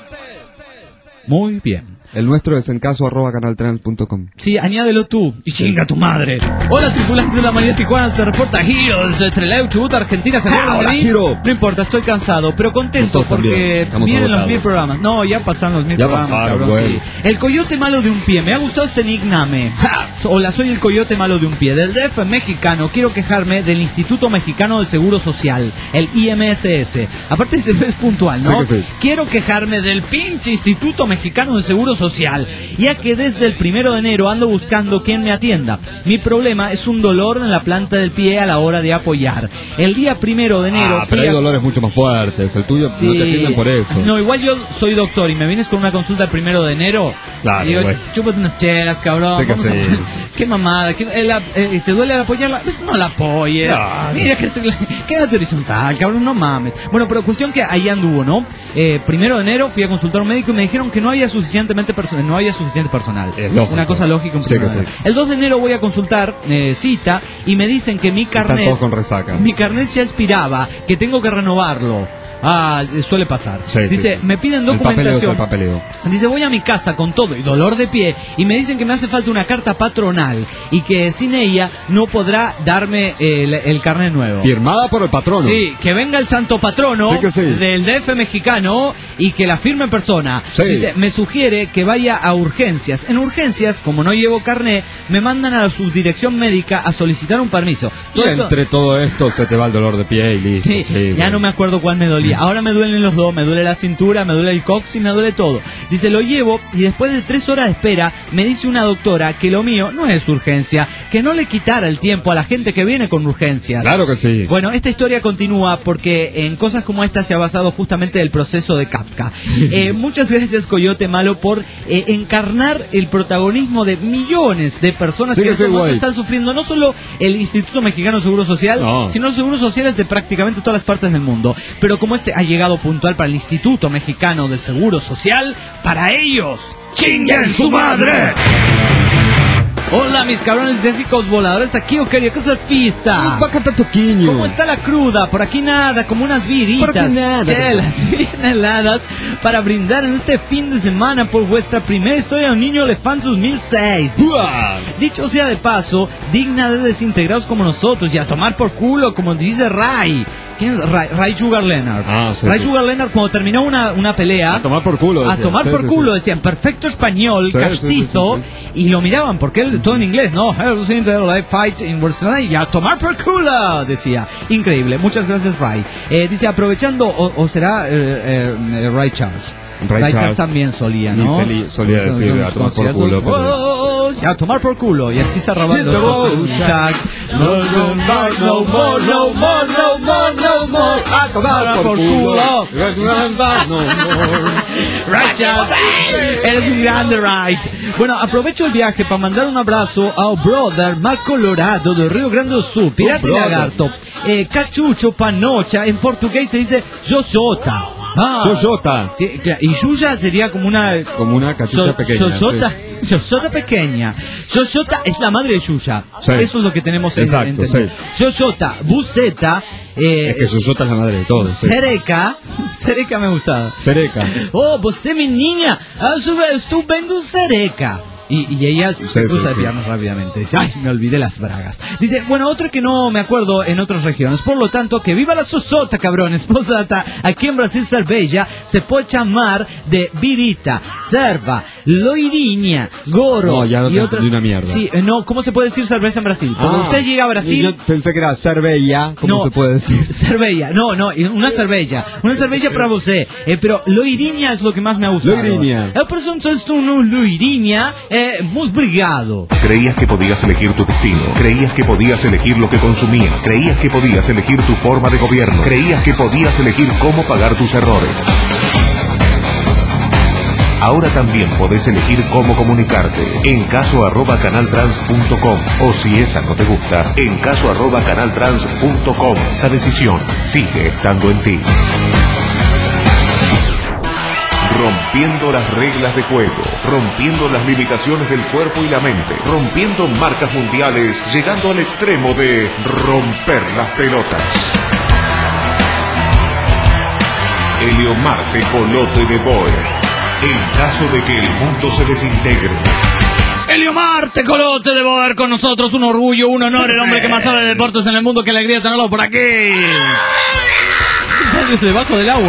Speaker 8: Muy bien.
Speaker 9: El nuestro es en caso arroba canaltrans punto com.
Speaker 8: Sí, añádelo tú. Y chinga tu madre. Hola, tripulantes de la María Tijuana. Se reporta Giro desde Trelew, Chubut, Argentina. ¿Se acuerdan de
Speaker 9: Hola,
Speaker 8: mí?
Speaker 9: Giro.
Speaker 8: No importa, estoy cansado, pero contento
Speaker 9: Nosotros
Speaker 8: porque
Speaker 9: también. Estamos
Speaker 8: vienen los
Speaker 9: agotados.
Speaker 8: mil programas. No, ya pasan los mil
Speaker 9: Ya
Speaker 8: programas,
Speaker 9: pasaron,
Speaker 8: cabrón.
Speaker 9: güey.
Speaker 8: Sí. El coyote malo de un pie. Me ha gustado este nickname. Ja. Hola, soy el coyote malo de un pie. Del D F mexicano. Quiero quejarme del Instituto Mexicano de Seguro Social, el I M S S. Aparte, se es puntual, ¿no?
Speaker 9: Sí que sí.
Speaker 8: Quiero quejarme del pinche Instituto Mexicano de Seguro Social, ya que desde el primero de enero ando buscando quien me atienda. Mi problema es un dolor en la planta del pie a la hora de apoyar. El día primero de enero...
Speaker 9: Ah, pero hay a... dolores mucho más fuertes, el tuyo sí. No te atienden por eso.
Speaker 8: No, igual yo soy doctor y me vienes con una consulta el primero de enero.
Speaker 9: Claro,
Speaker 8: y digo,
Speaker 9: güey.
Speaker 8: chúpate unas chelas, cabrón.
Speaker 9: Sí que sí.
Speaker 8: A... Qué mamada. ¿Qué... El, el, ¿Te duele al apoyarla? Pues no la apoyes. No. Mira que se... quédate horizontal, cabrón, no mames. Bueno, pero cuestión que ahí anduvo, ¿no? Eh, primero de enero fui a consultar a un médico y me dijeron que no había suficientemente personal, no había suficiente personal.
Speaker 9: Es lógico.
Speaker 8: Una cosa lógica. Un
Speaker 9: sí que sí.
Speaker 8: El dos de enero voy a consultar eh, cita y me dicen que mi carnet...
Speaker 9: Están todos con resaca.
Speaker 8: Mi carnet ya expiraba, que tengo que renovarlo. Ah, suele pasar.
Speaker 9: Sí,
Speaker 8: dice,
Speaker 9: sí.
Speaker 8: me piden documentación.
Speaker 9: El papeleo, el papeleo.
Speaker 8: Dice, voy a mi casa con todo y dolor de pie y me dicen que me hace falta una carta patronal y que sin ella no podrá darme el, el carnet nuevo.
Speaker 9: Firmada por el patrono.
Speaker 8: Sí, que venga el santo patrono
Speaker 9: sí que sí.
Speaker 8: del D F mexicano y que la firme en persona.
Speaker 9: Sí.
Speaker 8: Dice, me sugiere que vaya a urgencias. En urgencias, como no llevo carnet, me mandan a la subdirección médica a solicitar un permiso.
Speaker 9: Todo y esto... entre todo esto se te va el dolor de pie y listo.
Speaker 8: Sí,
Speaker 9: sí,
Speaker 8: ya
Speaker 9: bueno.
Speaker 8: no me acuerdo cuál me dolía. Ahora me duelen los dos, me duele la cintura, me duele el cox y me duele todo. Dice, lo llevo y después de tres horas de espera me dice una doctora que lo mío no es urgencia, que no le quitara el tiempo a la gente que viene con urgencias.
Speaker 9: Claro que sí.
Speaker 8: Bueno, esta historia continúa porque en cosas como esta se ha basado justamente el proceso de Kafka. Eh, muchas gracias, Coyote Malo, por eh, encarnar el protagonismo de millones de personas sí, que en este momento están sufriendo no solo el Instituto Mexicano de Seguro Social, no. sino los seguros sociales de prácticamente todas las partes del mundo. Pero como este ha llegado puntual para el Instituto Mexicano del Seguro Social, para ellos, ¡chinguen su madre! Hola mis cabrones y ricos voladores, aquí yo quería que surfista. ¿Cómo está la cruda? Por aquí nada, como unas viritas, chelas bien heladas para brindar en este fin de semana por vuestra primera historia de un niño elefante dos mil seis. ¡Uah! Dicho sea de paso, digna de desintegrados como nosotros y a tomar por culo, como dice Ray. ¿Quién es Ray? Ray Sugar Leonard. Ah, sí, Ray sí. Sugar Leonard, cuando terminó una, una pelea...
Speaker 9: A tomar por culo.
Speaker 8: Decían. A tomar sí, por sí, culo, sí. decían, perfecto español, sí, castizo, sí, sí, sí, sí. Y lo miraban, porque él, todo en inglés, ¿no? Fight in Barcelona y a tomar por culo, decía. Increíble, muchas gracias, Ray. Eh, dice, aprovechando, o, o será eh, eh, Ray Charles. Ray, Ray Charles también solía, ¿no?
Speaker 9: Solía, solía decir, a tomar por culo. Pero...
Speaker 8: Oh, a tomar por culo. Y así cerrando. No, no, no more, no more, no more, no more. A tomar por culo. Ray Charles, eres un grande, Ray. Bueno, aprovecho el viaje para mandar un abrazo a brother Mar Colorado de Río Grande do Sul, Pirata y Lagarto. Eh, cachucho, panocha, en portugués se dice Jojota.
Speaker 9: Ah, Jojota.
Speaker 8: Sí, y Yuya sería como una...
Speaker 9: Como una cachucha so, pequeña.
Speaker 8: Jojota, sí. Jojota pequeña. Jojota es la madre de Yuya. Sí. Eso es lo que tenemos en
Speaker 9: Exacto, sí.
Speaker 8: Jojota, Buceta... Eh,
Speaker 9: es que Jojota es la madre de todos.
Speaker 8: Sereca. Sí. Sereca me gustaba.
Speaker 9: Sereca.
Speaker 8: Oh, você menina, estou vendo Sereca. Y, y ella sí, se cruza sí, de piernas sí. rápidamente. Dice, ay, me olvidé las bragas. Dice, bueno, otro que no me acuerdo en otras regiones. Por lo tanto, que viva la Sosota, cabrones. Postdata, aquí en Brasil, cerveja se puede llamar de birita, serva, loiriña, goro.
Speaker 9: No, ya no
Speaker 8: y
Speaker 9: te
Speaker 8: otra...
Speaker 9: de una mierda.
Speaker 8: Sí, no, ¿cómo se puede decir cerveza en Brasil? Cuando ah, usted llega a Brasil...
Speaker 9: Yo pensé que era cervella. ¿Cómo
Speaker 8: no,
Speaker 9: se puede decir?
Speaker 8: Cervella, no, no, una cervella. Una cervella para usted. Eh, pero loiriña es lo que más me ha gustado.
Speaker 9: Loiriña.
Speaker 8: Eh, por eso entonces tú no loiriña, eh, muy brigado.
Speaker 7: Creías que podías elegir tu destino. Creías que podías elegir lo que consumías. Creías que podías elegir tu forma de gobierno. Creías que podías elegir cómo pagar tus errores. Ahora también podés elegir cómo comunicarte. En caso arroba canaltrans punto com. O si esa no te gusta, en caso arroba canaltrans punto com. La decisión sigue estando en ti. Rompiendo las reglas de juego, rompiendo las limitaciones del cuerpo y la mente, rompiendo marcas mundiales, llegando al extremo de romper las pelotas. Eliomar Tecolote de Boer, en caso de que el mundo se desintegre.
Speaker 8: Eliomar Tecolote de Boer con nosotros, un orgullo, un honor, el hombre que más sabe de deportes en el mundo, que alegría tenerlo por aquí. Salió debajo del agua.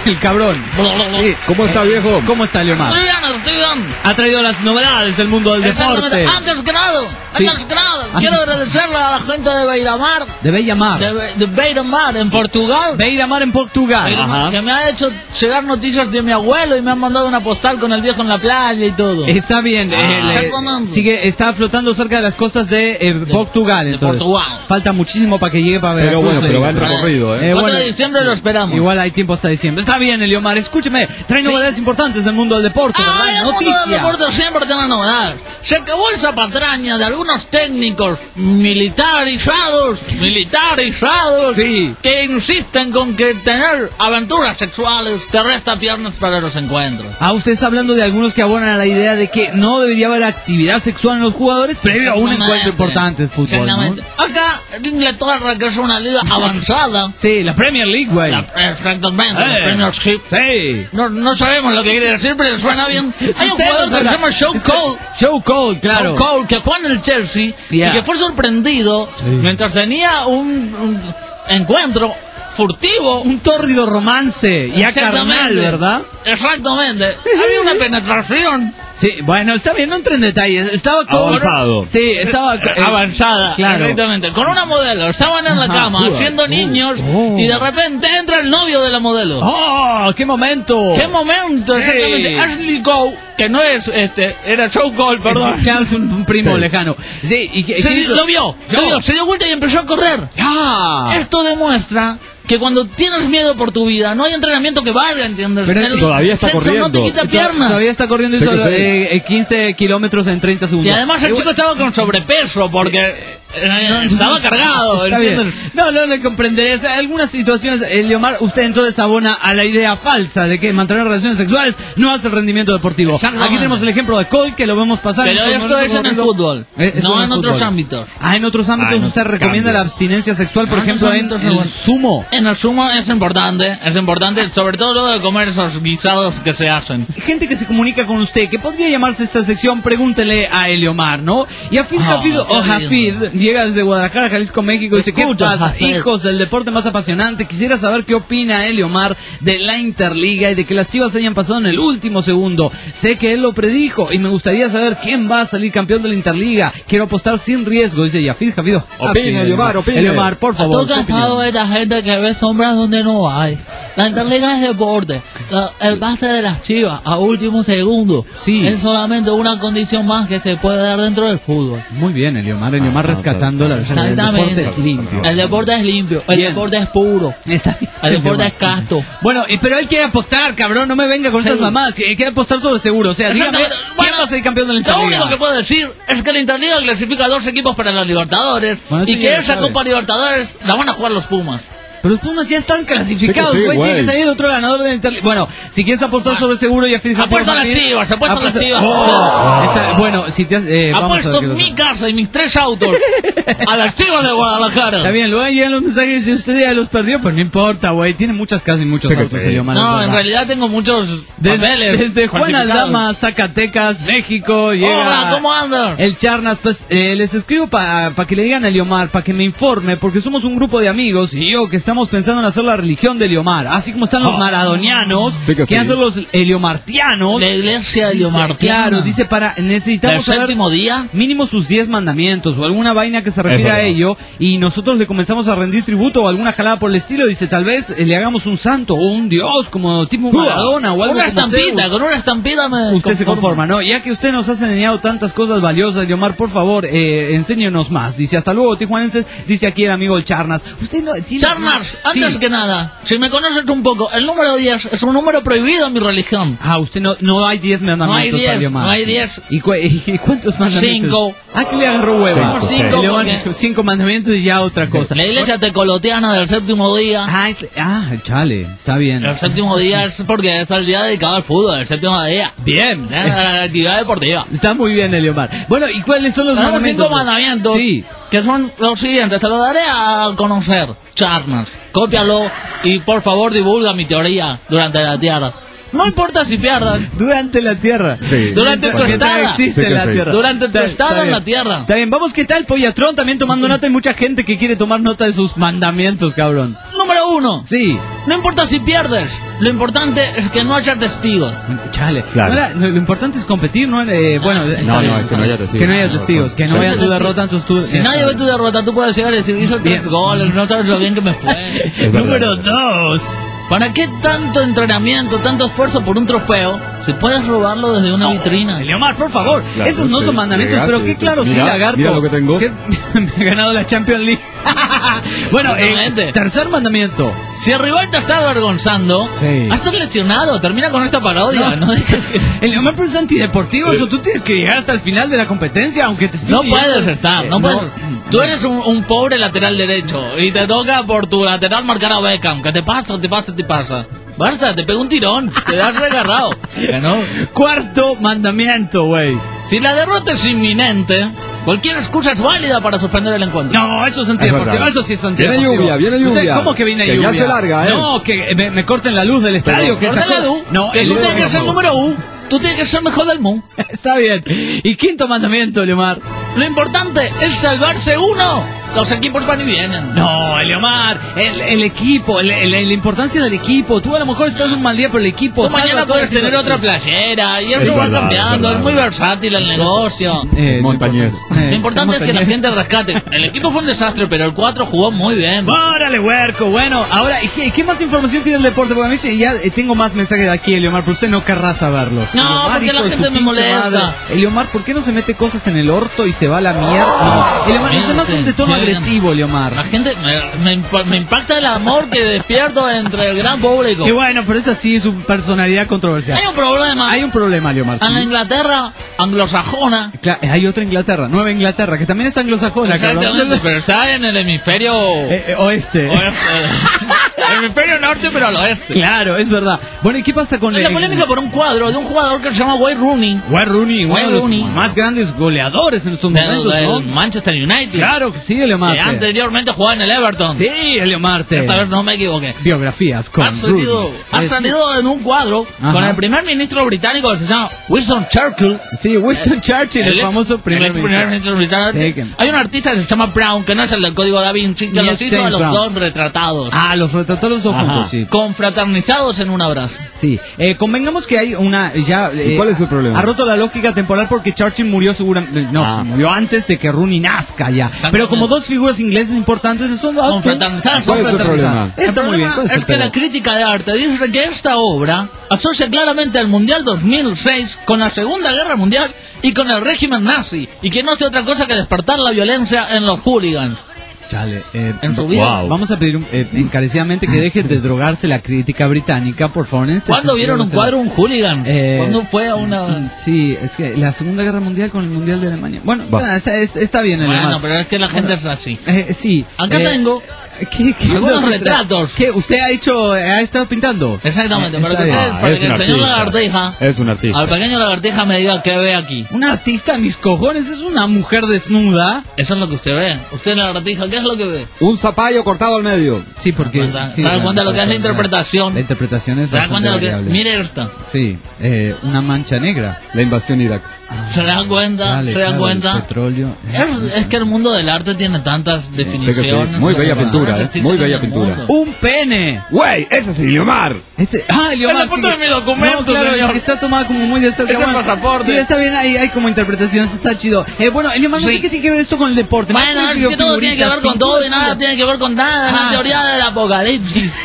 Speaker 8: el cabrón. Sí.
Speaker 9: ¿Cómo está, viejo?
Speaker 8: ¿Cómo está, Leomar?
Speaker 10: Estoy bien, estoy bien.
Speaker 8: Ha traído las novedades del mundo del deporte.
Speaker 10: Antes que nada,
Speaker 8: Sí.
Speaker 10: antes que nada,
Speaker 8: Ah.
Speaker 10: quiero agradecerle a la gente de Beira-Mar,
Speaker 8: De Beira-Mar.
Speaker 10: de, Be- de Beira-Mar, en Portugal,
Speaker 8: Beira-Mar en Portugal.
Speaker 10: Beira-Mar, que me ha hecho llegar noticias de mi abuelo y me han mandado una postal con el viejo en la playa y todo.
Speaker 8: Está bien,
Speaker 10: Ah.
Speaker 8: eh, le-
Speaker 10: Exactamente.
Speaker 8: sigue, está flotando cerca de las costas de, eh, Portugal,
Speaker 10: de
Speaker 8: entonces.
Speaker 10: Portugal.
Speaker 8: Falta muchísimo para que llegue para
Speaker 9: Pero
Speaker 8: Veracruz.
Speaker 9: bueno,
Speaker 8: le
Speaker 9: pero
Speaker 8: digo.
Speaker 9: va en recorrido, ¿eh?
Speaker 8: Eh,
Speaker 10: cuatro
Speaker 8: bueno,
Speaker 10: de diciembre lo esperamos.
Speaker 8: igual hay tiempo hasta diciembre. Está bien, Eliomar, escúcheme, trae
Speaker 10: Sí.
Speaker 8: novedades importantes del mundo del deporte,
Speaker 10: Ah,
Speaker 8: ¿verdad?
Speaker 10: el mundo del
Speaker 8: Noticias.
Speaker 10: deporte siempre tiene novedades. Se acabó esa patraña de algunos técnicos militarizados, militarizados,
Speaker 8: Sí.
Speaker 10: que insisten con que tener aventuras sexuales te resta piernas para los encuentros.
Speaker 8: Ah, usted está hablando de algunos que abonan a la idea de que no debería haber actividad sexual en los jugadores previo a un
Speaker 10: Exactamente.
Speaker 8: encuentro importante de fútbol, ¿no?
Speaker 10: Exactamente. Acá, en Inglaterra, que es una liga avanzada,
Speaker 8: Sí, la Premier League, güey.
Speaker 10: la, exactamente,
Speaker 8: Eh.
Speaker 10: la Premiership.
Speaker 8: Sí.
Speaker 10: No, no sabemos lo que quiere decir, pero suena bien. Hay un
Speaker 8: Usted
Speaker 10: jugador
Speaker 8: no
Speaker 10: que se
Speaker 8: sabe.
Speaker 10: llama Joe
Speaker 8: Es que-
Speaker 10: Cole.
Speaker 8: Joe Cole, claro.
Speaker 10: Joe Cole, que juega en el Chelsea
Speaker 8: Yeah.
Speaker 10: y que fue sorprendido mientras tenía un, un encuentro furtivo.
Speaker 8: Un tórrido romance, ya
Speaker 10: Exactamente.
Speaker 8: carnal, ¿verdad?
Speaker 10: Exactamente. Había una penetración
Speaker 8: Sí, bueno, está bien, no entre en detalles. Estaba Cole.
Speaker 9: Avanzado.
Speaker 8: Sí, estaba eh,
Speaker 10: avanzada.
Speaker 8: Claro.
Speaker 10: Exactamente. Con una modelo. Estaban en la
Speaker 8: Ajá.
Speaker 10: cama
Speaker 8: Uh,
Speaker 10: haciendo
Speaker 8: uh,
Speaker 10: niños
Speaker 8: oh.
Speaker 10: y de repente entra el novio de la modelo.
Speaker 8: ¡Oh, qué momento!
Speaker 10: ¡Qué momento!
Speaker 8: Sí.
Speaker 10: Exactamente. Ashley Cole, que no es este, era Joe Cole, perdón.
Speaker 8: Que es un, un primo
Speaker 9: Sí.
Speaker 8: lejano. Sí, y que,
Speaker 10: Se
Speaker 8: ¿qué
Speaker 10: di-
Speaker 8: hizo?
Speaker 10: lo vio, lo
Speaker 8: No.
Speaker 10: vio, se dio vuelta y empezó a correr.
Speaker 8: ¡Ah!
Speaker 10: Esto demuestra que cuando tienes miedo por tu vida, no hay entrenamiento que valga, ¿entiendes?
Speaker 9: Pero
Speaker 10: El
Speaker 9: todavía está
Speaker 10: sexo
Speaker 9: corriendo.
Speaker 10: no te quita
Speaker 8: To-
Speaker 10: piernas.
Speaker 8: Todavía está corriendo
Speaker 9: Sé
Speaker 8: hizo,
Speaker 9: que sí.
Speaker 8: eh, eh, quince kilómetros en treinta
Speaker 10: Y
Speaker 8: segundos.
Speaker 10: además el
Speaker 8: Eh,
Speaker 10: chico estaba con sobrepeso porque eh, estaba cargado,
Speaker 8: Está bien.
Speaker 10: ¿entiendes?
Speaker 8: No, no le comprenderé. O sea, algunas situaciones, eh, Leomar, usted entonces abona a la idea falsa de que mantener relaciones sexuales no hace rendimiento deportivo.
Speaker 10: Exactamente.
Speaker 8: Aquí tenemos el ejemplo de Cole, que lo vemos pasar.
Speaker 10: Pero
Speaker 8: en
Speaker 10: esto es en el fútbol,
Speaker 8: Eh, esto
Speaker 10: no
Speaker 8: el
Speaker 10: en otros
Speaker 8: fútbol.
Speaker 10: ámbitos.
Speaker 8: Ah, en otros ámbitos
Speaker 9: Ah, en
Speaker 8: usted
Speaker 9: otros
Speaker 8: recomienda
Speaker 9: cambios.
Speaker 8: la abstinencia sexual, por
Speaker 10: Ah,
Speaker 8: ejemplo,
Speaker 10: en
Speaker 8: en
Speaker 10: otros
Speaker 8: el
Speaker 10: ámbitos,
Speaker 8: sumo.
Speaker 10: En el sumo es importante, es importante, sobre todo lo de comer esos guisados que se hacen.
Speaker 8: Gente que se comunica con usted, que podría llamarse esta sección, pregúntele a Eliomar, ¿no? Y Afid
Speaker 10: Ah,
Speaker 8: Hafid o
Speaker 10: qué
Speaker 8: Hafid llega desde Guadalajara, Jalisco, México, y dice, ¿qué
Speaker 10: escucho,
Speaker 8: pasa?
Speaker 10: Hafid.
Speaker 8: Hijos del deporte más apasionante, quisiera saber qué opina Eliomar de la Interliga y de que las Chivas hayan pasado en el último segundo. Sé que él lo predijo y me gustaría saber quién va a salir campeón de la Interliga. Quiero apostar sin riesgo, dice Yafid Hafid.
Speaker 9: Opine, Eliomar, opine.
Speaker 8: Eliomar, por favor.
Speaker 10: Estoy
Speaker 8: ¿qué
Speaker 10: cansado
Speaker 8: opinión?
Speaker 10: de esta gente que ve sombras donde no hay. La Interliga es deporte. La- el pase de las Chivas a último segundo
Speaker 8: Sí.
Speaker 10: es solamente una condición más que se puede dar dentro del fútbol.
Speaker 8: Muy bien, Eliomar. Eliomar
Speaker 9: Ah,
Speaker 8: rescatando la versión del
Speaker 10: Exactamente.
Speaker 8: deporte es limpio.
Speaker 10: El deporte es limpio, el
Speaker 8: Bien.
Speaker 10: deporte es puro,
Speaker 8: Está bien.
Speaker 10: el deporte
Speaker 8: Eliomar.
Speaker 10: es casto.
Speaker 8: Bueno, y- pero él quiere apostar, cabrón, no me venga con estas
Speaker 10: Sí.
Speaker 8: mamás, que quiere apostar sobre seguro, o sea, dígame,
Speaker 10: Exactamente.
Speaker 8: ¿quién
Speaker 10: Bueno,
Speaker 8: va a ser campeón de la
Speaker 10: Lo
Speaker 8: Interliga?
Speaker 10: único que puedo decir es que la Interliga clasifica a dos equipos para la Libertadores
Speaker 8: Bueno,
Speaker 10: y
Speaker 8: eso
Speaker 10: que
Speaker 8: ya lo
Speaker 10: esa
Speaker 8: sabe.
Speaker 10: Copa Libertadores la van a jugar los Pumas.
Speaker 8: Pero los Pumas ya están clasificados,
Speaker 9: Sí que sí,
Speaker 8: güey, tiene que
Speaker 9: güey.
Speaker 8: salir otro ganador de la Interliga. Bueno, si quieres apostar sobre seguro, ya fija.
Speaker 10: Apuesta a las Chivas, apuesta a las Chivas.
Speaker 8: Bueno, si te has, eh, vamos a ver
Speaker 10: Apuesto
Speaker 8: qué pasa.
Speaker 10: mi casa y mis tres autos a las Chivas de Guadalajara.
Speaker 8: Está bien, luego llegan los mensajes y si usted ya los perdió, pues no importa, güey, tiene muchas casas y muchos
Speaker 9: Sí que
Speaker 8: autos,
Speaker 9: sí.
Speaker 8: Eliomar,
Speaker 10: No,
Speaker 8: es
Speaker 10: en
Speaker 8: verdad.
Speaker 10: realidad tengo muchos
Speaker 8: Desde,
Speaker 10: papeles.
Speaker 8: desde Juan
Speaker 10: falsificados.
Speaker 8: Aldama, Zacatecas, México, llega
Speaker 10: Hola, ¿cómo andan?
Speaker 8: el Charnas. Pues eh, les escribo para que le digan a Eliomar, para que me informe, porque somos un grupo de amigos y yo que estamos pensando en hacer la religión de Eliomar, así como están los maradonianos,
Speaker 9: Sí que
Speaker 8: quieren
Speaker 9: sí.
Speaker 8: ser los eliomartianos.
Speaker 10: La iglesia de
Speaker 8: Dice,
Speaker 10: Eliomartiana.
Speaker 8: Claro, dice para
Speaker 10: ¿El
Speaker 8: necesitamos saber
Speaker 10: séptimo día?
Speaker 8: mínimo sus diez mandamientos o alguna vaina que se refiere a
Speaker 9: verdad.
Speaker 8: ello y nosotros le comenzamos a rendir tributo o alguna jalada por el estilo. Dice, tal vez eh, le hagamos un santo o un dios como tipo Maradona o algo
Speaker 10: Una
Speaker 8: como
Speaker 10: estampita,
Speaker 8: Zeus.
Speaker 10: con una estampita me
Speaker 8: Usted se conforma, ¿no? Ya que usted nos ha enseñado tantas cosas valiosas, Eliomar, por favor, eh, enséñenos más. Dice, hasta luego, tijuanenses. Dice aquí el amigo el Charnas. Usted no tiene...
Speaker 10: Charnas, antes
Speaker 8: Sí.
Speaker 10: que nada, si me conoces un poco, el número diez es un número prohibido en mi religión.
Speaker 8: Ah, usted no, no hay diez mandamientos.
Speaker 10: No hay diez,
Speaker 8: para Eliomar.
Speaker 10: no hay diez.
Speaker 8: ¿Y, cu- y cuántos mandamientos?
Speaker 10: Cinco.
Speaker 8: Ah, que le agarró hueva.
Speaker 10: Cinco, cinco,
Speaker 8: Eliomar
Speaker 10: porque-
Speaker 8: dijo cinco mandamientos y ya otra cosa.
Speaker 10: La iglesia tecoloteana del séptimo día.
Speaker 8: Ah, es- ah, chale, está bien.
Speaker 10: El séptimo día es porque es el día dedicado al fútbol, el séptimo día.
Speaker 8: Bien.
Speaker 10: A la actividad deportiva.
Speaker 8: Está muy bien, Eliomar. Bueno, ¿y cuáles son los
Speaker 10: Tenemos
Speaker 8: mandamientos?
Speaker 10: cinco mandamientos
Speaker 8: Sí.
Speaker 10: que son los siguientes. Te lo daré a conocer, Charnas. Cópialo y por favor divulga mi teoría durante la tierra. No importa si pierdas.
Speaker 8: Durante la tierra.
Speaker 9: Sí.
Speaker 10: Durante tu
Speaker 8: Porque
Speaker 10: estada.
Speaker 8: existe
Speaker 9: Sí que
Speaker 8: la
Speaker 9: sí.
Speaker 8: tierra.
Speaker 10: Durante tu
Speaker 8: Está-
Speaker 10: estada
Speaker 8: está
Speaker 10: en
Speaker 8: bien.
Speaker 10: la tierra.
Speaker 8: Está bien, vamos, ¿qué tal, Pollatrón? También tomando nota. Hay mucha gente que quiere tomar nota de sus mandamientos, cabrón.
Speaker 10: Número Número uno.
Speaker 8: Sí.
Speaker 10: No importa si pierdes, lo importante es que no haya testigos.
Speaker 8: Chale.
Speaker 9: Claro.
Speaker 8: No era- lo, lo importante es competir, no eh, bueno,
Speaker 10: Ah,
Speaker 8: está
Speaker 9: No,
Speaker 8: bien.
Speaker 9: no, es que no haya testigos.
Speaker 8: Que no haya testigos, que no
Speaker 9: Sí.
Speaker 8: vaya tu derrota, entonces tú...
Speaker 10: Si nadie ve tu derrota, tú puedes llegar y decir, hizo tres
Speaker 8: Bien.
Speaker 10: goles, no sabes lo bien que me fue.
Speaker 9: Es verdad.
Speaker 8: Número dos.
Speaker 10: ¿Para qué tanto entrenamiento, tanto esfuerzo por un trofeo si puedes robarlo desde una vitrina?
Speaker 8: Eliomar, por favor,
Speaker 9: Claro,
Speaker 8: esos no
Speaker 9: sí,
Speaker 8: son mandamientos,
Speaker 9: llegaste,
Speaker 8: pero qué
Speaker 9: sí.
Speaker 8: claro, sí,
Speaker 9: Mira,
Speaker 8: lagarto.
Speaker 9: mira lo que tengo.
Speaker 8: Que- me he ganado la Champions League. Bueno, eh,
Speaker 10: Exactamente.
Speaker 8: tercer mandamiento.
Speaker 10: Si el rival te está avergonzando,
Speaker 8: Sí.
Speaker 10: a estar lesionado, termina con esta parodia. No, dejes que...
Speaker 8: Eliomar, pero es antideportivo, eso tú tienes que llegar hasta el final de la competencia, aunque te esté
Speaker 10: No
Speaker 8: huyendo.
Speaker 10: puedes estar, no
Speaker 8: Eh,
Speaker 10: puedes. Tú eres un, un pobre lateral derecho y te toca por tu lateral marcar a Beckham. ¿Qué te pasa? ¿Te pasa? ¿Te pasa? Basta, te pego un tirón, te has regarrado. Que no.
Speaker 8: Cuarto mandamiento, güey.
Speaker 10: Si la derrota es inminente, cualquier excusa es válida para suspender el encuentro.
Speaker 8: No, eso es antideportivo,
Speaker 9: verdad.
Speaker 8: eso sí es
Speaker 9: Viene
Speaker 8: antideportivo.
Speaker 9: lluvia, viene
Speaker 8: ¿Usted
Speaker 9: lluvia.
Speaker 8: ¿Cómo que viene
Speaker 9: Que
Speaker 8: lluvia?
Speaker 9: ya se larga, ¿eh?
Speaker 8: No, que me, me corten la luz del estadio. que
Speaker 10: Corta
Speaker 8: sacó-
Speaker 10: la luz,
Speaker 8: No,
Speaker 10: que
Speaker 8: el-
Speaker 10: tú tienes que ser número uno. Tú tienes que ser mejor del mundo.
Speaker 8: Está bien. Y quinto mandamiento, Eliomar.
Speaker 10: Lo importante es salvarse uno. Los equipos van y vienen.
Speaker 8: No, Eliomar, el, el equipo, el- el- la importancia del equipo. Tú a lo mejor estás un mal día, pero el equipo...
Speaker 10: Tú
Speaker 8: salva
Speaker 10: mañana
Speaker 8: todo el
Speaker 10: puedes tener
Speaker 8: equipo.
Speaker 10: otra playera y eso
Speaker 9: Es
Speaker 10: va
Speaker 9: verdad,
Speaker 10: cambiando.
Speaker 9: es
Speaker 10: Es muy
Speaker 9: verdad.
Speaker 10: versátil el negocio.
Speaker 8: Eh,
Speaker 9: Montañés.
Speaker 8: eh,
Speaker 10: Lo importante es que la
Speaker 8: Montañés.
Speaker 10: gente rescate. El equipo fue un desastre, pero el cuatro jugó muy bien.
Speaker 8: ¡Órale, huerco! Bueno, ahora, ¿y qué, qué más información tiene el deporte? Porque a mí sí, ya eh, tengo más mensajes de aquí, Eliomar, pero usted no querrá saberlos.
Speaker 10: No,
Speaker 8: Eliomar,
Speaker 10: porque
Speaker 8: hijo
Speaker 10: la
Speaker 8: de su
Speaker 10: gente me
Speaker 8: pinche
Speaker 10: molesta.
Speaker 8: madre. Eliomar, ¿por qué no se mete cosas en el orto y se va a la mierda? No, Eliomar, los demás son de tono
Speaker 10: Sí.
Speaker 8: agresivo, Eliomar.
Speaker 10: La gente, me, me imp- me impacta el amor que despierto entre el gran público.
Speaker 8: Y bueno, pero esa sí es su personalidad controversial.
Speaker 10: Hay un problema.
Speaker 8: Hay un problema, Eliomar.
Speaker 10: En la
Speaker 8: sí.
Speaker 10: Inglaterra anglosajona.
Speaker 8: Cla- hay otra Inglaterra, Nueva Inglaterra, que también es anglosajona.
Speaker 10: Exactamente,
Speaker 8: cabrón.
Speaker 10: pero está en el hemisferio
Speaker 8: Eh, eh, oeste.
Speaker 10: oeste. El hemisferio norte, pero al oeste.
Speaker 8: Claro, es verdad. Bueno, ¿y qué pasa con
Speaker 10: La polémica por un cuadro de un jugador que se llama Wayne Rooney.
Speaker 8: Wayne Rooney, uno
Speaker 10: Wayne
Speaker 8: de los
Speaker 10: Rooney.
Speaker 8: más grandes goleadores en estos
Speaker 10: Del,
Speaker 8: momentos,
Speaker 10: del
Speaker 8: ¿no?
Speaker 10: Manchester United.
Speaker 8: Claro que sí, Eliomar.
Speaker 10: Que anteriormente jugaba en el Everton.
Speaker 8: Sí, Eliomarte.
Speaker 10: Esta vez no me equivoqué.
Speaker 8: Biografías con
Speaker 10: Ha salido,
Speaker 8: Rooney.
Speaker 10: ha
Speaker 8: Es-
Speaker 10: salido en un cuadro
Speaker 8: Ajá.
Speaker 10: con el primer ministro británico que se llama Winston Churchill.
Speaker 8: Sí, Winston Churchill, el,
Speaker 10: ex-
Speaker 8: famoso primer
Speaker 10: el ex primer ministro británico.
Speaker 8: Sí, que-
Speaker 10: Hay un artista que se llama Brown, que no es el del código Da Vinci, que
Speaker 8: Ni
Speaker 10: los
Speaker 8: es
Speaker 10: hizo a
Speaker 8: James
Speaker 10: los
Speaker 8: Brown.
Speaker 10: dos retratados.
Speaker 8: Ah, los retrató los dos
Speaker 10: Ajá.
Speaker 8: juntos, sí.
Speaker 10: Confraternizados en un abrazo.
Speaker 8: Sí, eh, convengamos que hay una ya. eh,
Speaker 9: ¿Y cuál es el problema?
Speaker 8: Ha roto la lógica temporal porque Churchill murió seguramente, no,
Speaker 9: Ah.
Speaker 8: murió antes de que Rooney nazca ya. Pero como dos figuras inglesas importantes son ah,
Speaker 10: Confraternizadas.
Speaker 9: ¿Cuál es el
Speaker 8: confraternizadas.
Speaker 9: problema?
Speaker 8: Está
Speaker 10: El
Speaker 8: muy bien.
Speaker 10: problema
Speaker 8: ¿cuál
Speaker 10: es
Speaker 8: el
Speaker 10: que la
Speaker 8: problema?
Speaker 10: crítica de arte dice que esta obra asocia claramente al Mundial dos mil seis con la Segunda Guerra Mundial y con el régimen nazi, y que no hace otra cosa que despertar la violencia en los hooligans.
Speaker 8: Chale, eh,
Speaker 10: En su vida.
Speaker 8: wow. Vamos a pedir un- eh, encarecidamente que deje de drogarse la crítica británica, por favor. En este
Speaker 10: ¿Cuándo
Speaker 8: sentido,
Speaker 10: vieron un
Speaker 8: o sea,
Speaker 10: cuadro un hooligan?
Speaker 8: Eh,
Speaker 10: ¿Cuándo fue a una...?
Speaker 8: Sí, es que la Segunda Guerra Mundial con el Mundial de Alemania. Bueno,
Speaker 9: Va.
Speaker 8: nada, está, es- está bien,
Speaker 10: Bueno,
Speaker 8: Alemán.
Speaker 10: pero es que la gente es así.
Speaker 8: Eh, sí.
Speaker 10: Acá
Speaker 8: eh,
Speaker 10: tengo
Speaker 8: ¿qué, qué
Speaker 10: algunos
Speaker 8: es lo que-
Speaker 10: retratos.
Speaker 8: ¿Qué? ¿Usted ha hecho, ha estado pintando?
Speaker 10: Exactamente,
Speaker 8: Eh,
Speaker 10: para
Speaker 8: está
Speaker 10: que,
Speaker 8: bien.
Speaker 10: usted-
Speaker 9: Ah,
Speaker 10: para
Speaker 9: es
Speaker 10: que
Speaker 9: un
Speaker 10: el señor
Speaker 9: artista.
Speaker 10: Lagartija,
Speaker 9: Es un artista.
Speaker 10: al pequeño Lagartija me diga qué ve aquí.
Speaker 8: Un artista, mis cojones, es una mujer desnuda.
Speaker 10: Eso es lo que usted ve. Usted, Lagartija, ¿qué es lo que ve?
Speaker 9: Un zapallo cortado al medio.
Speaker 8: Sí, porque...
Speaker 10: ¿Se da cuenta de lo que es la interpretación?
Speaker 8: La interpretación es
Speaker 10: ¿Se da cuenta de lo que
Speaker 8: bastante
Speaker 10: Mire esta.
Speaker 8: Sí, eh, una mancha negra.
Speaker 9: La invasión Irak.
Speaker 10: ¿Se dan cuenta?
Speaker 8: Vale,
Speaker 10: ¿Se dan
Speaker 8: claro,
Speaker 10: cuenta?
Speaker 8: el petróleo.
Speaker 10: Es, es que el mundo del arte tiene tantas
Speaker 9: Sé que
Speaker 10: definiciones.
Speaker 9: sí. Muy bella
Speaker 10: Las
Speaker 9: pintura,
Speaker 10: personas
Speaker 9: eh.
Speaker 10: existen
Speaker 9: Muy
Speaker 10: en
Speaker 9: bella
Speaker 10: el
Speaker 9: pintura.
Speaker 10: mundo.
Speaker 8: ¡Un pene!
Speaker 9: ¡Güey! ¡Ese es Iliomar!
Speaker 8: Ese, ah, Eliomar,
Speaker 10: Es la foto
Speaker 8: sí.
Speaker 10: de mi documento,
Speaker 8: No, claro,
Speaker 10: señor.
Speaker 8: es que está tomada como muy de cerca.
Speaker 10: Es el pasaporte.
Speaker 8: Sí, está bien, hay, hay como interpretaciones, está chido. Eh, bueno, Eliomar, no
Speaker 10: Sí.
Speaker 8: sé qué tiene que ver esto con el deporte.
Speaker 10: Bueno,
Speaker 8: Me
Speaker 10: es
Speaker 8: acuerdo
Speaker 10: que todo tiene que ver con todo y nada tiene que ver con nada. Es
Speaker 8: Ah.
Speaker 10: la teoría del apocalipsis.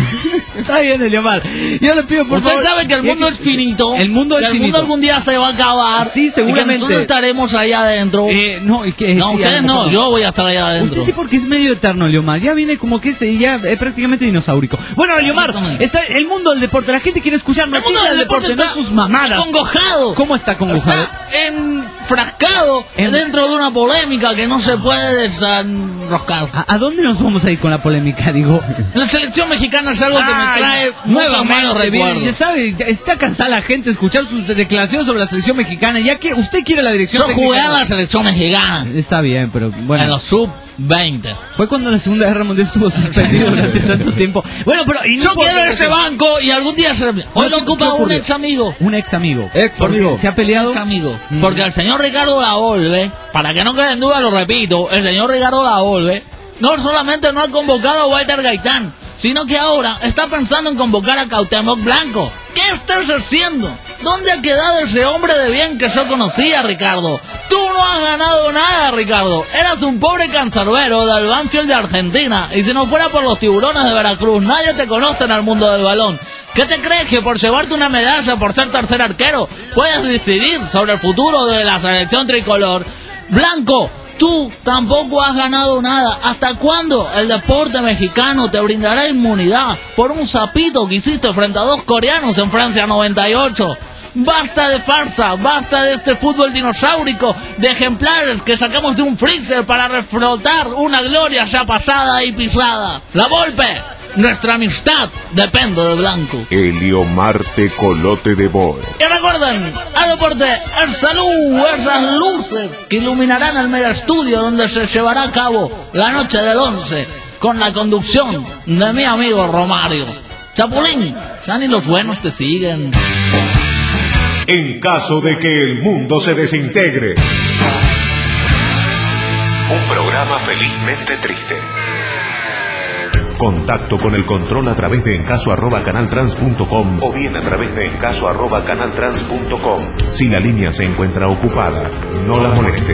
Speaker 8: Está bien, Eliomar. Yo le pido por
Speaker 10: Usted
Speaker 8: favor.
Speaker 10: sabe que el mundo es finito.
Speaker 8: El mundo
Speaker 10: que
Speaker 8: es
Speaker 10: el
Speaker 8: finito.
Speaker 10: mundo algún día se va a acabar.
Speaker 8: Sí, seguramente.
Speaker 10: Y que nosotros estaremos ahí adentro.
Speaker 8: Eh, no, y que,
Speaker 10: no,
Speaker 8: sí, a
Speaker 10: ustedes
Speaker 8: lo
Speaker 10: no,
Speaker 8: mejor
Speaker 10: yo voy a estar ahí adentro.
Speaker 8: Usted sí, porque es medio eterno, Eliomar. Ya viene como que se, ya es prácticamente dinosaurico. Bueno, Eliomar,
Speaker 10: Exactamente.
Speaker 8: está el mundo del deporte. La gente quiere escuchar
Speaker 10: El mundo
Speaker 8: noticias
Speaker 10: del
Speaker 8: del deporte,
Speaker 10: deporte
Speaker 8: no
Speaker 10: está
Speaker 8: sus mamadas.
Speaker 10: acongojado.
Speaker 8: ¿Cómo está congojado?
Speaker 10: Está enfrascado
Speaker 8: En-
Speaker 10: dentro de una polémica que no se puede desenroscar.
Speaker 8: ¿A, a dónde nos vamos a ir con la polémica? Digo.
Speaker 10: La selección mexicana es algo que me
Speaker 8: Ay,
Speaker 10: trae nuevos malos
Speaker 8: bien,
Speaker 10: recuerdos.
Speaker 8: ya sabe, ya está cansada la gente de escuchar sus declaraciones sobre la selección mexicana. Ya que usted quiere la dirección
Speaker 10: Yo
Speaker 8: técnica.
Speaker 10: jugué a la selección mexicana
Speaker 8: Está bien, pero bueno.
Speaker 10: en los sub veinte.
Speaker 8: Fue cuando la Segunda Guerra Mundial estuvo suspendido durante tanto tiempo. Bueno, pero... y no
Speaker 10: Yo
Speaker 8: importa
Speaker 10: quiero
Speaker 8: que
Speaker 10: ese
Speaker 8: sea-
Speaker 10: banco y algún día se... Hoy lo
Speaker 8: ¿qué
Speaker 10: ocupa un
Speaker 8: ocurrió?
Speaker 10: ex amigo.
Speaker 8: Un ex amigo.
Speaker 9: Ex
Speaker 8: Porque
Speaker 9: amigo.
Speaker 8: ¿Se ha peleado?
Speaker 10: Ex amigo.
Speaker 8: Mm.
Speaker 10: Porque el señor Ricardo Lavolve, para que no quede en duda, lo repito, el señor Ricardo Lavolve no solamente no ha convocado a Walter Gaitán, sino que ahora está pensando en convocar a Cuauhtémoc Blanco. ¿Qué estás haciendo? ¿Dónde ha quedado ese hombre de bien que yo conocía, Ricardo? Tú no has ganado nada, Ricardo. Eras un pobre cancerbero del Banfield de Argentina, y si no fuera por los Tiburones de Veracruz, nadie te conoce en el mundo del balón. ¿Qué te crees, que por llevarte una medalla por ser tercer arquero puedes decidir sobre el futuro de la selección tricolor? Blanco, tú tampoco has ganado nada. ¿Hasta cuándo el deporte mexicano te brindará inmunidad por un sapito que hiciste frente a dos coreanos en Francia noventa y ocho? Basta de farsa, basta de este fútbol dinosaurico de ejemplares que sacamos de un freezer para reflotar una gloria ya pasada y pisada. La Volpe, nuestra amistad depende de Blanco.
Speaker 6: Helio Marte Colote de Boer.
Speaker 10: Y recuerden, al deporte, el salud, esas luces que iluminarán el medio estudio donde se llevará a cabo la noche del once, con la conducción de mi amigo Romario. Chapulín, ya ni los buenos te siguen.
Speaker 7: En caso de que el mundo se desintegre.
Speaker 6: Un programa felizmente triste.
Speaker 7: Contacto con el control a través de encaso arroba canaltrans punto com
Speaker 6: o bien a través de encaso arroba canaltrans punto com.
Speaker 7: Si la línea se encuentra ocupada, no la moleste.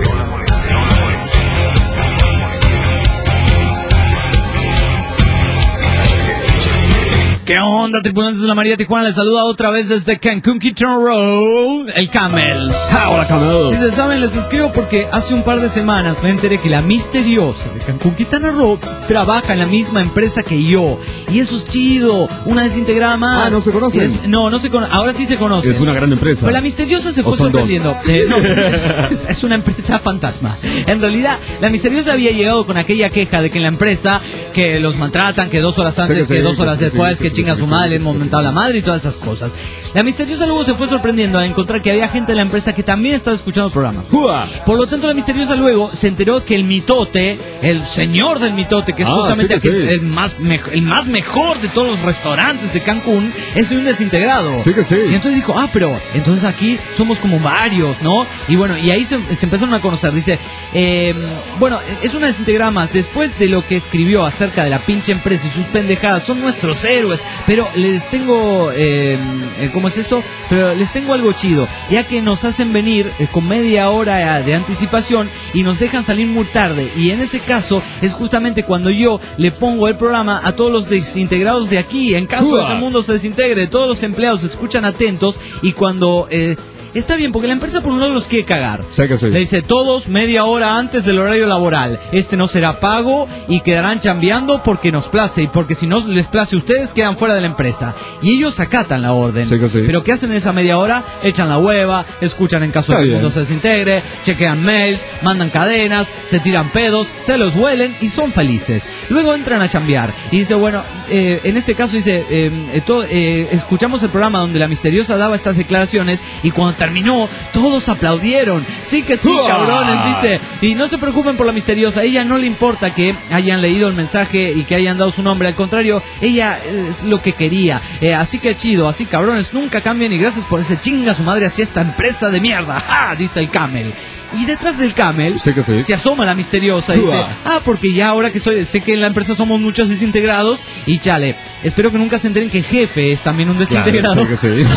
Speaker 8: ¿Qué onda, tripulantes de la María Tijuana? Les saluda otra vez desde Cancún, Quintana Roo, el Camel.
Speaker 9: Hola, Camel.
Speaker 8: Dice, ¿saben? Les escribo porque hace un par de semanas me enteré que la misteriosa de Cancún, Quintana Roo trabaja en la misma empresa que yo. Y eso es chido, una desintegrada más.
Speaker 9: Ah, ¿no se conocen?
Speaker 8: Es, no, no se conocen, ahora sí se conocen.
Speaker 9: Es una gran empresa.
Speaker 8: Pero la misteriosa se fue sorprendiendo. Eh, no, es, es una empresa fantasma. En realidad, la misteriosa había llegado con aquella queja de que en la empresa, que los maltratan, que dos horas antes, sí, que, que sí, dos horas que después, sí, que sí, chinga sí, a su madre, sí, le han momentado sí, la madre y todas esas cosas. La misteriosa luego se fue sorprendiendo al encontrar que había gente en la empresa que también estaba escuchando el programa. ¡Jua! Por lo tanto, la misteriosa luego se enteró que el mitote, el señor del mitote, que es ah, justamente sí que el, sí. el, más el más mejor de todos los restaurantes de Cancún, es de un desintegrado.
Speaker 9: Sí que sí.
Speaker 8: Y entonces dijo, ah, pero entonces aquí somos como varios, ¿no? Y bueno, y ahí se, se empezaron a conocer. Dice, eh, bueno, es una desintegrada más. Después de lo que escribió acerca de la pinche empresa y sus pendejadas, son nuestros héroes. Pero les tengo, eh, ¿cómo es esto? Pero les tengo algo chido, ya que nos hacen venir eh, con media hora de anticipación y nos dejan salir muy tarde. Y en ese caso es justamente cuando yo le pongo el programa a todos los desintegrados de aquí. En caso de que el mundo se desintegre, todos los empleados se escuchan atentos y cuando... Eh, Está bien, porque la empresa por un lado los quiere cagar.
Speaker 9: Sé que soy.
Speaker 8: Le dice, todos media hora antes del horario laboral. Este no será pago y quedarán chambeando porque nos place. Y porque si no les place a ustedes, quedan fuera de la empresa. Y ellos acatan la orden.
Speaker 9: Sé que sí.
Speaker 8: Pero ¿qué hacen en esa media hora? Echan la hueva, escuchan en caso de que el mundo se desintegre, chequean mails, mandan cadenas, se tiran pedos, se los huelen y son felices. Luego entran a chambear. Y dice, bueno, eh, en este caso dice, eh, todo, eh, escuchamos el programa donde la misteriosa daba estas declaraciones y cuando terminó, todos aplaudieron. Sí que sí, cabrones, dice. Y no se preocupen por la misteriosa. A ella no le importa que hayan leído el mensaje y que hayan dado su nombre. Al contrario, ella es lo que quería. Eh, así que chido, así cabrones, nunca cambien y gracias por ese chinga su madre hacia esta empresa de mierda. ¡Ja! Dice el Camel. Y detrás del Camel
Speaker 9: sí que sí.
Speaker 8: se asoma la misteriosa y dice, ah, porque ya ahora que soy, sé que en la empresa somos muchos desintegrados y chale, espero que nunca se enteren que el jefe es también un desintegrado.
Speaker 9: Claro, sí que sí.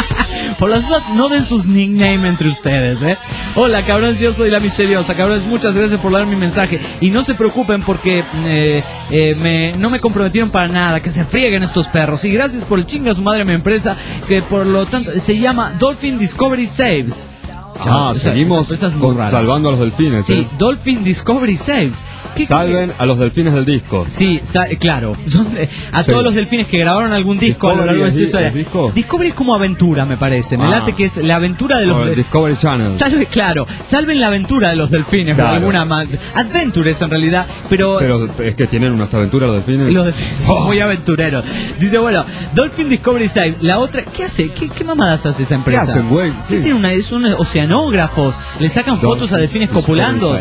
Speaker 8: Por las dudas, no den sus nicknames entre ustedes, ¿eh? Hola, cabrones, yo soy la misteriosa. Cabrones, muchas gracias por dar mi mensaje. Y no se preocupen porque eh, eh, me, no me comprometieron para nada. Que se frieguen estos perros. Y gracias por el chinga a su madre a mi empresa, que por lo tanto se llama Dolphin Discovery Saves.
Speaker 9: Ah, esa, seguimos esa con, salvando a los delfines.
Speaker 8: Sí,
Speaker 9: ¿eh?
Speaker 8: Dolphin Discovery Saves.
Speaker 9: Salven a los delfines del disco.
Speaker 8: Sí, sa- claro. Son de, a sí. todos los delfines que grabaron algún disco a lo largo de esta historia.
Speaker 9: Disco?
Speaker 8: Discovery es como aventura, me parece. Me ah. late que es la aventura de los
Speaker 9: delfines. Discovery Channel.
Speaker 8: Salve, claro. Salven la aventura de los delfines. Claro. Alguna más. Adventures en realidad. Pero
Speaker 9: pero es que tienen unas aventuras los delfines.
Speaker 8: Los delfines oh. son muy aventureros. Dice, bueno, Dolphin Discovery Save. La otra, ¿qué hace? ¿Qué, qué mamadas hace esa empresa?
Speaker 9: ¿Qué hacen, güey?
Speaker 8: Sí. Tiene una, es unos oceanógrafos. Le sacan Dolphin fotos a delfines copulando.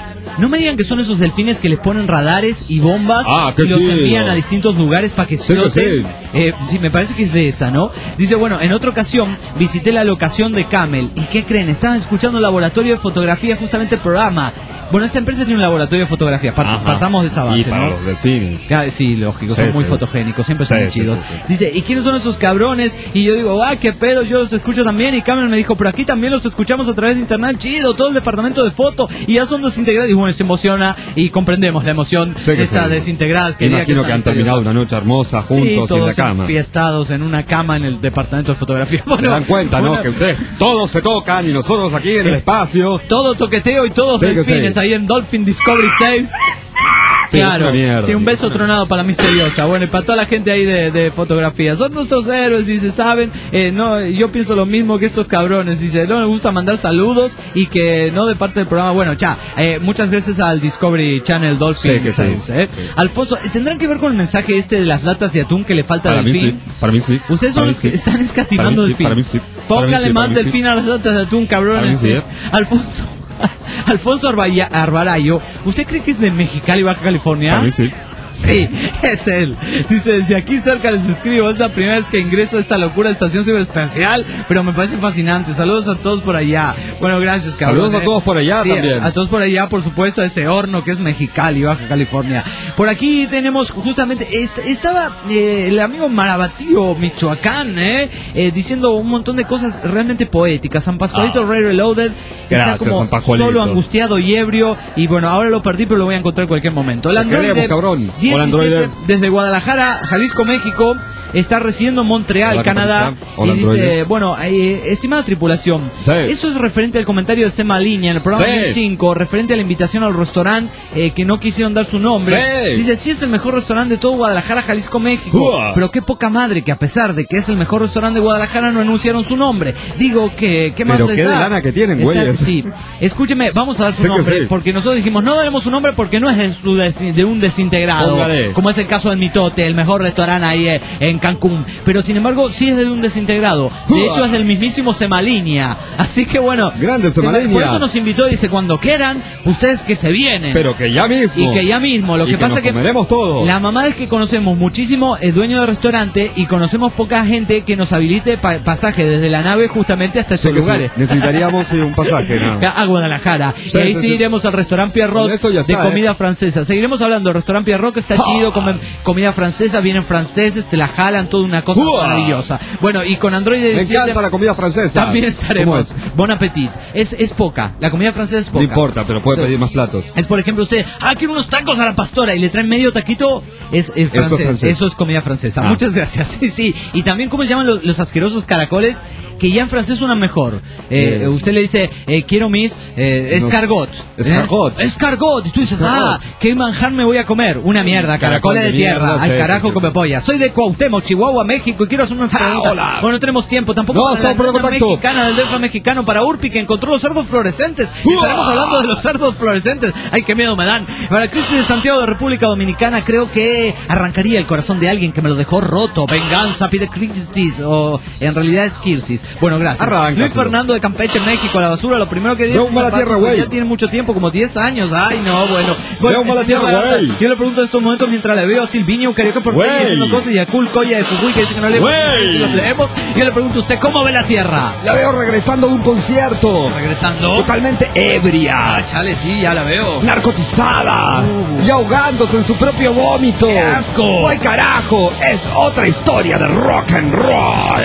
Speaker 8: No me digan que son esos delfines que les ponen radares y bombas
Speaker 9: ah,
Speaker 8: y los
Speaker 9: chido.
Speaker 8: envían a distintos lugares para que exploten. Sí, sí. Eh, sí, me parece que es de esa, ¿no? Dice, bueno, en otra ocasión visité la locación de Camel. ¿Y qué creen? Estaban escuchando el laboratorio de fotografía, justamente el programa. Bueno, esta empresa tiene un laboratorio de fotografía. Part- partamos de esa base,
Speaker 9: y para
Speaker 8: ¿no?
Speaker 9: los delfines.
Speaker 8: Ya, sí, lógico,
Speaker 9: Sí,
Speaker 8: son muy
Speaker 9: sí.
Speaker 8: fotogénicos, siempre son
Speaker 9: Sí,
Speaker 8: muy
Speaker 9: sí,
Speaker 8: chidos.
Speaker 9: sí, sí.
Speaker 8: Dice, ¿y quiénes son esos cabrones? Y yo digo, ah, qué pedo, yo los escucho también. Y Cameron me dijo, pero aquí también los escuchamos a través de internet, chido, todo el departamento de foto. Y ya son desintegrados. Y bueno, se emociona y comprendemos la emoción
Speaker 9: Sé que
Speaker 8: de esta
Speaker 9: sí.
Speaker 8: desintegrada.
Speaker 9: Imagino que han terminado una noche hermosa juntos
Speaker 8: sí,
Speaker 9: y en
Speaker 8: todos
Speaker 9: la cama.
Speaker 8: enfiestados en una cama en el departamento de fotografía.
Speaker 9: Se
Speaker 8: Bueno,
Speaker 9: dan cuenta, ¿no?
Speaker 8: bueno,
Speaker 9: Que ustedes todos se tocan y nosotros aquí en el espacio.
Speaker 8: todo toqueteo y todos
Speaker 9: Sí, que
Speaker 8: delfines
Speaker 9: sí.
Speaker 8: ahí en Dolphin Discovery Saves.
Speaker 9: Sí,
Speaker 8: Claro,
Speaker 9: es una mierda.
Speaker 8: sí, un beso tronado para la misteriosa. Bueno, y para toda la gente ahí de, de fotografía. Son nuestros héroes, dice, ¿saben? Eh, no, yo pienso lo mismo que estos cabrones. Dice, no me gusta mandar saludos y que no de parte del programa. Bueno, ya, eh, muchas gracias al Discovery Channel Dolphin.
Speaker 9: Sí, que sí.
Speaker 8: Saves, ¿eh?
Speaker 9: Sí.
Speaker 8: Alfonso, ¿tendrán que ver con el mensaje este de las latas de atún que le falta
Speaker 9: Para
Speaker 8: al
Speaker 9: mí
Speaker 8: delfín?
Speaker 9: sí, para mí sí.
Speaker 8: Ustedes son
Speaker 9: Para mí
Speaker 8: los que
Speaker 9: sí.
Speaker 8: están escatimando
Speaker 9: Para mí sí,
Speaker 8: delfín.
Speaker 9: para mí sí.
Speaker 8: Póngale
Speaker 9: Para mí sí,
Speaker 8: más
Speaker 9: para mí sí.
Speaker 8: delfín a las latas de atún, cabrones.
Speaker 9: Para mí sí,
Speaker 8: ¿eh? Alfonso. Alfonso Arbaya- Arbarayo, ¿usted cree que es de Mexicali, Baja California?
Speaker 9: Para mí sí.
Speaker 8: Sí, es él. Dice, desde aquí cerca les escribo, es la primera vez que ingreso a esta locura de estación ciberestancial, pero me parece fascinante. Saludos a todos por allá. Bueno, gracias, cabrón.
Speaker 9: Saludos a todos por allá
Speaker 8: Sí,
Speaker 9: también.
Speaker 8: A todos por allá, por supuesto, a ese horno que es Mexicali, Baja California. Por aquí tenemos justamente, est- estaba eh, el amigo Marabatío, Michoacán, eh, eh, diciendo un montón de cosas realmente poéticas. San Pascualito
Speaker 9: Ah.
Speaker 8: Ray Reloaded
Speaker 9: Gracias,
Speaker 8: está como
Speaker 9: San Pascualito.
Speaker 8: solo angustiado y ebrio, y bueno, ahora lo perdí, pero lo voy a encontrar en cualquier momento. El
Speaker 9: Te
Speaker 8: androide
Speaker 9: queremos, cabrón.
Speaker 8: diecisiete,
Speaker 9: Hola, androide.
Speaker 8: desde Guadalajara, Jalisco, México, está residiendo en Montreal,
Speaker 9: Hola,
Speaker 8: Canadá,
Speaker 9: capitán. Hola,
Speaker 8: y dice,
Speaker 9: androide.
Speaker 8: bueno, eh, estimada tripulación,
Speaker 9: Sí.
Speaker 8: eso es referente al comentario de Sema Línea en el programa
Speaker 9: Sí.
Speaker 8: mil cinco, referente a la invitación al restaurante eh, que no quisieron dar su nombre.
Speaker 9: Sí.
Speaker 8: Dice, sí es el mejor restaurante de todo Guadalajara, Jalisco, México,
Speaker 9: Uah.
Speaker 8: pero qué poca madre que a pesar de que es el mejor restaurante de Guadalajara no anunciaron su nombre. Digo que, ¿qué más
Speaker 9: Pero
Speaker 8: les
Speaker 9: qué de
Speaker 8: da?
Speaker 9: lana que tienen,
Speaker 8: Está-
Speaker 9: güeyes.
Speaker 8: Sí, escúcheme, vamos a dar su
Speaker 9: Sé que
Speaker 8: nombre,
Speaker 9: sí.
Speaker 8: porque nosotros dijimos, no daremos su nombre porque no es de, su desi- de un desintegrado,
Speaker 9: Póngale.
Speaker 8: como es el caso del Mitote, el mejor restaurante ahí eh, en Cancún, pero sin embargo sí es de un desintegrado, de
Speaker 9: Uah.
Speaker 8: hecho es del mismísimo Semalinea, así que bueno,
Speaker 9: Grande
Speaker 8: Sema-
Speaker 9: Semalinea.
Speaker 8: por eso nos invitó, dice, cuando quieran, ustedes que se vienen.
Speaker 9: Pero que ya mismo.
Speaker 8: Y que ya mismo, lo
Speaker 9: Y
Speaker 8: que, pasa
Speaker 9: nos
Speaker 8: es que
Speaker 9: comeremos todo.
Speaker 8: la mamá es que conocemos muchísimo el dueño del restaurante y conocemos poca gente que nos habilite pa- pasaje desde la nave justamente hasta
Speaker 9: Sé
Speaker 8: esos
Speaker 9: que sí.
Speaker 8: lugares.
Speaker 9: Necesitaríamos sí, un pasaje, nada.
Speaker 8: A Guadalajara.
Speaker 9: Sí,
Speaker 8: y ahí
Speaker 9: sí,
Speaker 8: sí
Speaker 9: sí.
Speaker 8: iremos al restaurante Pierrot
Speaker 9: Con eso ya
Speaker 8: de
Speaker 9: está,
Speaker 8: comida
Speaker 9: ¿eh?
Speaker 8: francesa. Seguiremos hablando del restaurante Pierrot, que está chido, comen comida francesa, vienen franceses, te la jalan, toda una cosa
Speaker 9: ¡Uah!
Speaker 8: maravillosa. Bueno, y con Android
Speaker 9: Me
Speaker 8: diecisiete
Speaker 9: encanta la comida francesa.
Speaker 8: también
Speaker 9: ¿Cómo
Speaker 8: estaremos.
Speaker 9: es?
Speaker 8: Bon appetit. Es, es poca. La comida francesa es
Speaker 9: No
Speaker 8: poca.
Speaker 9: importa, pero puede
Speaker 8: Sí.
Speaker 9: pedir más platos.
Speaker 8: Es, por ejemplo, usted, ah, quiero unos tacos a la pastora y le traen medio taquito, es, es
Speaker 9: Eso es
Speaker 8: francés,
Speaker 9: francés.
Speaker 8: eso es comida francesa.
Speaker 9: Ah.
Speaker 8: Muchas gracias. Sí, sí. Y también, ¿cómo se llaman los, los asquerosos caracoles? Que ya en francés suenan mejor. Eh,
Speaker 9: Eh.
Speaker 8: Usted le dice, eh, quiero mis eh, escargot. ¿eh?
Speaker 9: Escargot.
Speaker 8: Escargot. Y tú dices,
Speaker 9: Escargot.
Speaker 8: ah, ¿qué manjar me voy a comer? Una mierda,
Speaker 9: Caracol
Speaker 8: caracoles de,
Speaker 9: de
Speaker 8: tierra.
Speaker 9: mierda,
Speaker 8: Ay,
Speaker 9: sí,
Speaker 8: carajo,
Speaker 9: sí, sí,
Speaker 8: come
Speaker 9: sí.
Speaker 8: polla. Soy de Cuauhtémoc, Chihuahua, México, y quiero hacer unas preguntas.
Speaker 9: hola.
Speaker 8: Bueno, no tenemos tiempo, tampoco
Speaker 9: No,
Speaker 8: para la
Speaker 9: estamos por
Speaker 8: antena
Speaker 9: contacto.
Speaker 8: mexicana del D F A mexicano para Urpi, que encontró los cerdos fluorescentes. Y
Speaker 9: ¡Uah!
Speaker 8: estaremos hablando de los cerdos fluorescentes. Ay, qué miedo me dan. Para Cristi de Santiago de República Dominicana, creo que arrancaría el corazón de alguien que me lo dejó roto. Venganza, pide Cristis, o en realidad es Kirsis. Bueno, gracias.
Speaker 9: Arráncaselo.
Speaker 8: Luis Fernando de Campeche, México, la basura, lo primero que diría
Speaker 9: Veo mala tierra, güey.
Speaker 8: ya tiene mucho tiempo, como diez años. Ay, no, bueno. bueno
Speaker 9: Veo mala
Speaker 8: señor
Speaker 9: tierra,
Speaker 8: Barata,
Speaker 9: güey.
Speaker 8: yo le pregunto en estos momentos mientras le veo a Silviño, Carioca por
Speaker 9: Güey.
Speaker 8: ahí haciendo cosas, y a Cool Coya de Jujuy que dice que no le
Speaker 9: Güey.
Speaker 8: si los leemos. Yo le pregunto a usted, ¿cómo ve la tierra?
Speaker 9: La veo regresando de un concierto.
Speaker 8: Regresando.
Speaker 9: Totalmente ebria.
Speaker 8: Ah, chale, sí, ya la veo.
Speaker 9: Narcotizada. Y ahogándose en su propio vómito.
Speaker 8: ¡Qué asco!
Speaker 9: ¡Ay, carajo! Es otra historia de rock and roll.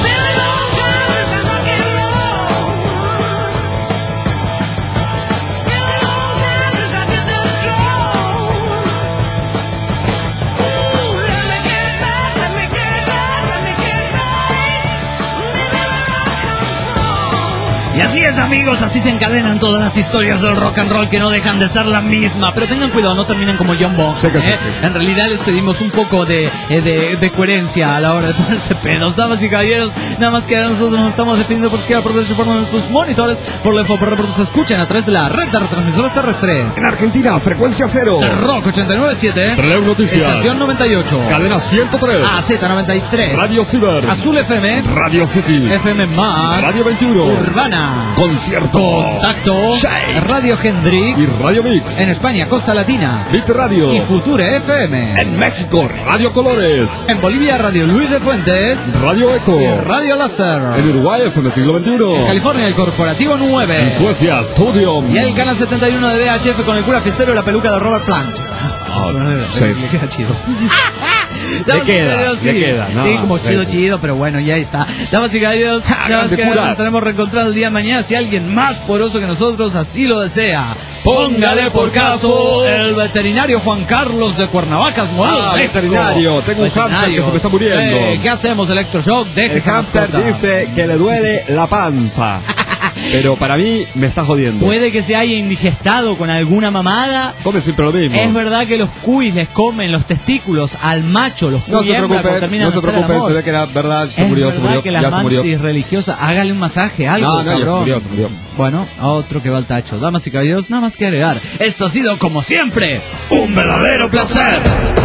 Speaker 8: Y así es, amigos, así se encadenan todas las historias del rock and roll que no dejan de ser la misma. Pero tengan cuidado, no terminen como John Bon.
Speaker 9: Sé que sí,
Speaker 8: ¿eh?
Speaker 9: sí.
Speaker 8: En realidad les pedimos un poco de, eh, de, de coherencia a la hora de ponerse pedos. Damas y caballeros, nada más que nosotros nos estamos despidiendo porque quiera poderse formar en sus monitores por la info por se escuchen a través de la red de retransmisores terrestres.
Speaker 9: En Argentina, frecuencia cero.
Speaker 8: El Rock ochenta y nueve punto siete.
Speaker 9: Releo Noticias.
Speaker 8: Estación noventa y ocho.
Speaker 9: Cadena ciento tres.
Speaker 8: A Z noventa y tres.
Speaker 9: Radio Ciber.
Speaker 8: Azul F M.
Speaker 9: Radio City.
Speaker 8: F M más.
Speaker 9: Radio veintiuno.
Speaker 8: Urbana. Latina.
Speaker 9: Concierto.
Speaker 8: Contacto.
Speaker 9: Shake.
Speaker 8: Radio Hendrix.
Speaker 9: Y Radio Mix.
Speaker 8: En España, Costa Latina.
Speaker 9: Bit Radio.
Speaker 8: Y Future F M.
Speaker 9: En México, Radio Colores.
Speaker 8: En Bolivia, Radio Luis de Fuentes.
Speaker 9: Radio Eco.
Speaker 8: Y Radio Láser.
Speaker 9: En Uruguay, F M Siglo veintiuno.
Speaker 8: En California, el Corporativo nueve.
Speaker 9: En Suecia, Studio.
Speaker 8: Y el canal setenta y uno de V H F con el cura fiestero y la peluca de Robert Plant.
Speaker 9: Oh,
Speaker 8: sí. Le queda chido.
Speaker 9: Le queda,
Speaker 8: sí.
Speaker 9: le queda. No,
Speaker 8: sí, como chido,
Speaker 9: sí.
Speaker 8: chido, pero bueno, ya está. Damas y caballeros, damas y caballeros, nos estaremos reencontrando el día de mañana. Si alguien más poderoso que nosotros así lo desea, póngale por caso el veterinario Juan Carlos de Cuernavaca,
Speaker 9: Ah, veterinario, tengo un hámster que se me está muriendo.
Speaker 8: Eh, ¿Qué hacemos? Electroshock, deje
Speaker 9: El hámster dice que le duele la panza. Pero para mí me está jodiendo.
Speaker 8: Puede que se haya indigestado con alguna mamada.
Speaker 9: Come siempre lo mismo.
Speaker 8: Es verdad que los cuis les comen los testículos al macho, los cuis
Speaker 9: No se
Speaker 8: hembra,
Speaker 9: preocupe, no se preocupe, se ve que era verdad, se
Speaker 8: es
Speaker 9: murió,
Speaker 8: verdad
Speaker 9: se murió,
Speaker 8: que
Speaker 9: ya
Speaker 8: la
Speaker 9: se murió.
Speaker 8: mantis religiosa, hágale un masaje, algo,
Speaker 9: No, no,
Speaker 8: cabrón.
Speaker 9: ya se murió, se murió.
Speaker 8: Bueno, otro que va al tacho. Damas y caballeros, nada más que agregar. Esto ha sido, como siempre, un verdadero placer.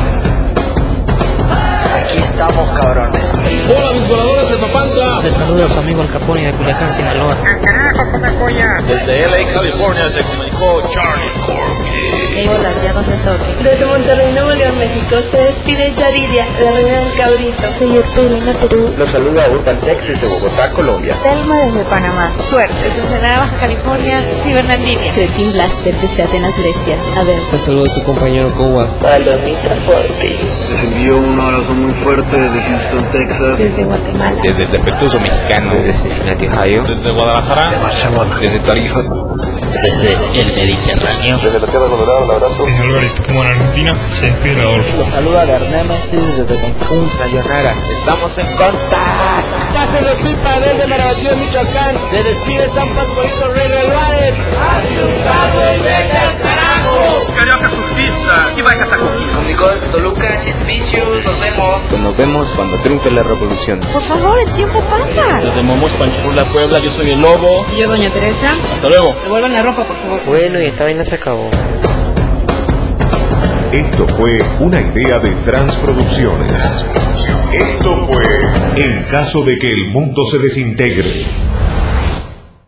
Speaker 11: Aquí estamos, cabrones.
Speaker 1: Hola, mis voladores de Papantla.
Speaker 12: Les saluda a su amigo El Capone de Culiacán, Sinaloa.
Speaker 11: ¡Ah, carajo, come polla!
Speaker 13: Desde L A, California, se comunicó Charlie Corky.
Speaker 14: Hey, hola, ya no se toque.
Speaker 15: Desde Monterrey, Nuevo León, México, se despide Yaridia, la reina del cabrito.
Speaker 16: Soy Urpilina, Perú.
Speaker 17: Los saluda Urban Texas de Bogotá, Colombia.
Speaker 16: Telma desde Panamá.
Speaker 15: Suerte. Desde Ensenada, Baja California, Cibernaldivia.
Speaker 14: Soy Kim Blaster desde Atenas, Grecia. A ver.
Speaker 18: Un saludo a su compañero Kowa.
Speaker 16: Para los mi transporte.
Speaker 19: Les envío un abrazo muy fuerte desde Houston, Texas.
Speaker 16: Desde Guatemala.
Speaker 20: Desde el Defectuoso Mexicano.
Speaker 21: Desde Cincinnati, Ohio.
Speaker 22: Desde Guadalajara.
Speaker 23: De Marchamón.
Speaker 21: Desde Tarija.
Speaker 24: Desde el Mediterráneo.
Speaker 25: Desde la Tierra Colorada, un abrazo.
Speaker 26: Desde Alvarito, como en Argentina, se despide Adolfo.
Speaker 27: Los saluda Bernémesis desde Cancún.
Speaker 28: Sayonara, estamos en contacto.
Speaker 29: Cáceres Pipa desde Marabatío, Michoacán. Se despide San Pascualito Rey del Valle.
Speaker 30: ¡Asustado y vete al carajo!
Speaker 31: Carioca surfista y vaya hasta Coquimbo.
Speaker 32: Comunicó desde Toluca, Servicios, nos vemos.
Speaker 21: Pues nos vemos cuando triunfe la revolución.
Speaker 16: Por favor, el tiempo pasa.
Speaker 33: Desde Momos, Panchurla, Puebla, yo soy el Lobo.
Speaker 34: Y yo, Doña Teresa.
Speaker 33: Hasta luego.
Speaker 34: Devuelvan la ropa, por favor.
Speaker 35: Bueno, y esta vaina se acabó.
Speaker 6: Esto fue una idea de Transproducciones. Esto fue En caso de que el mundo se desintegre.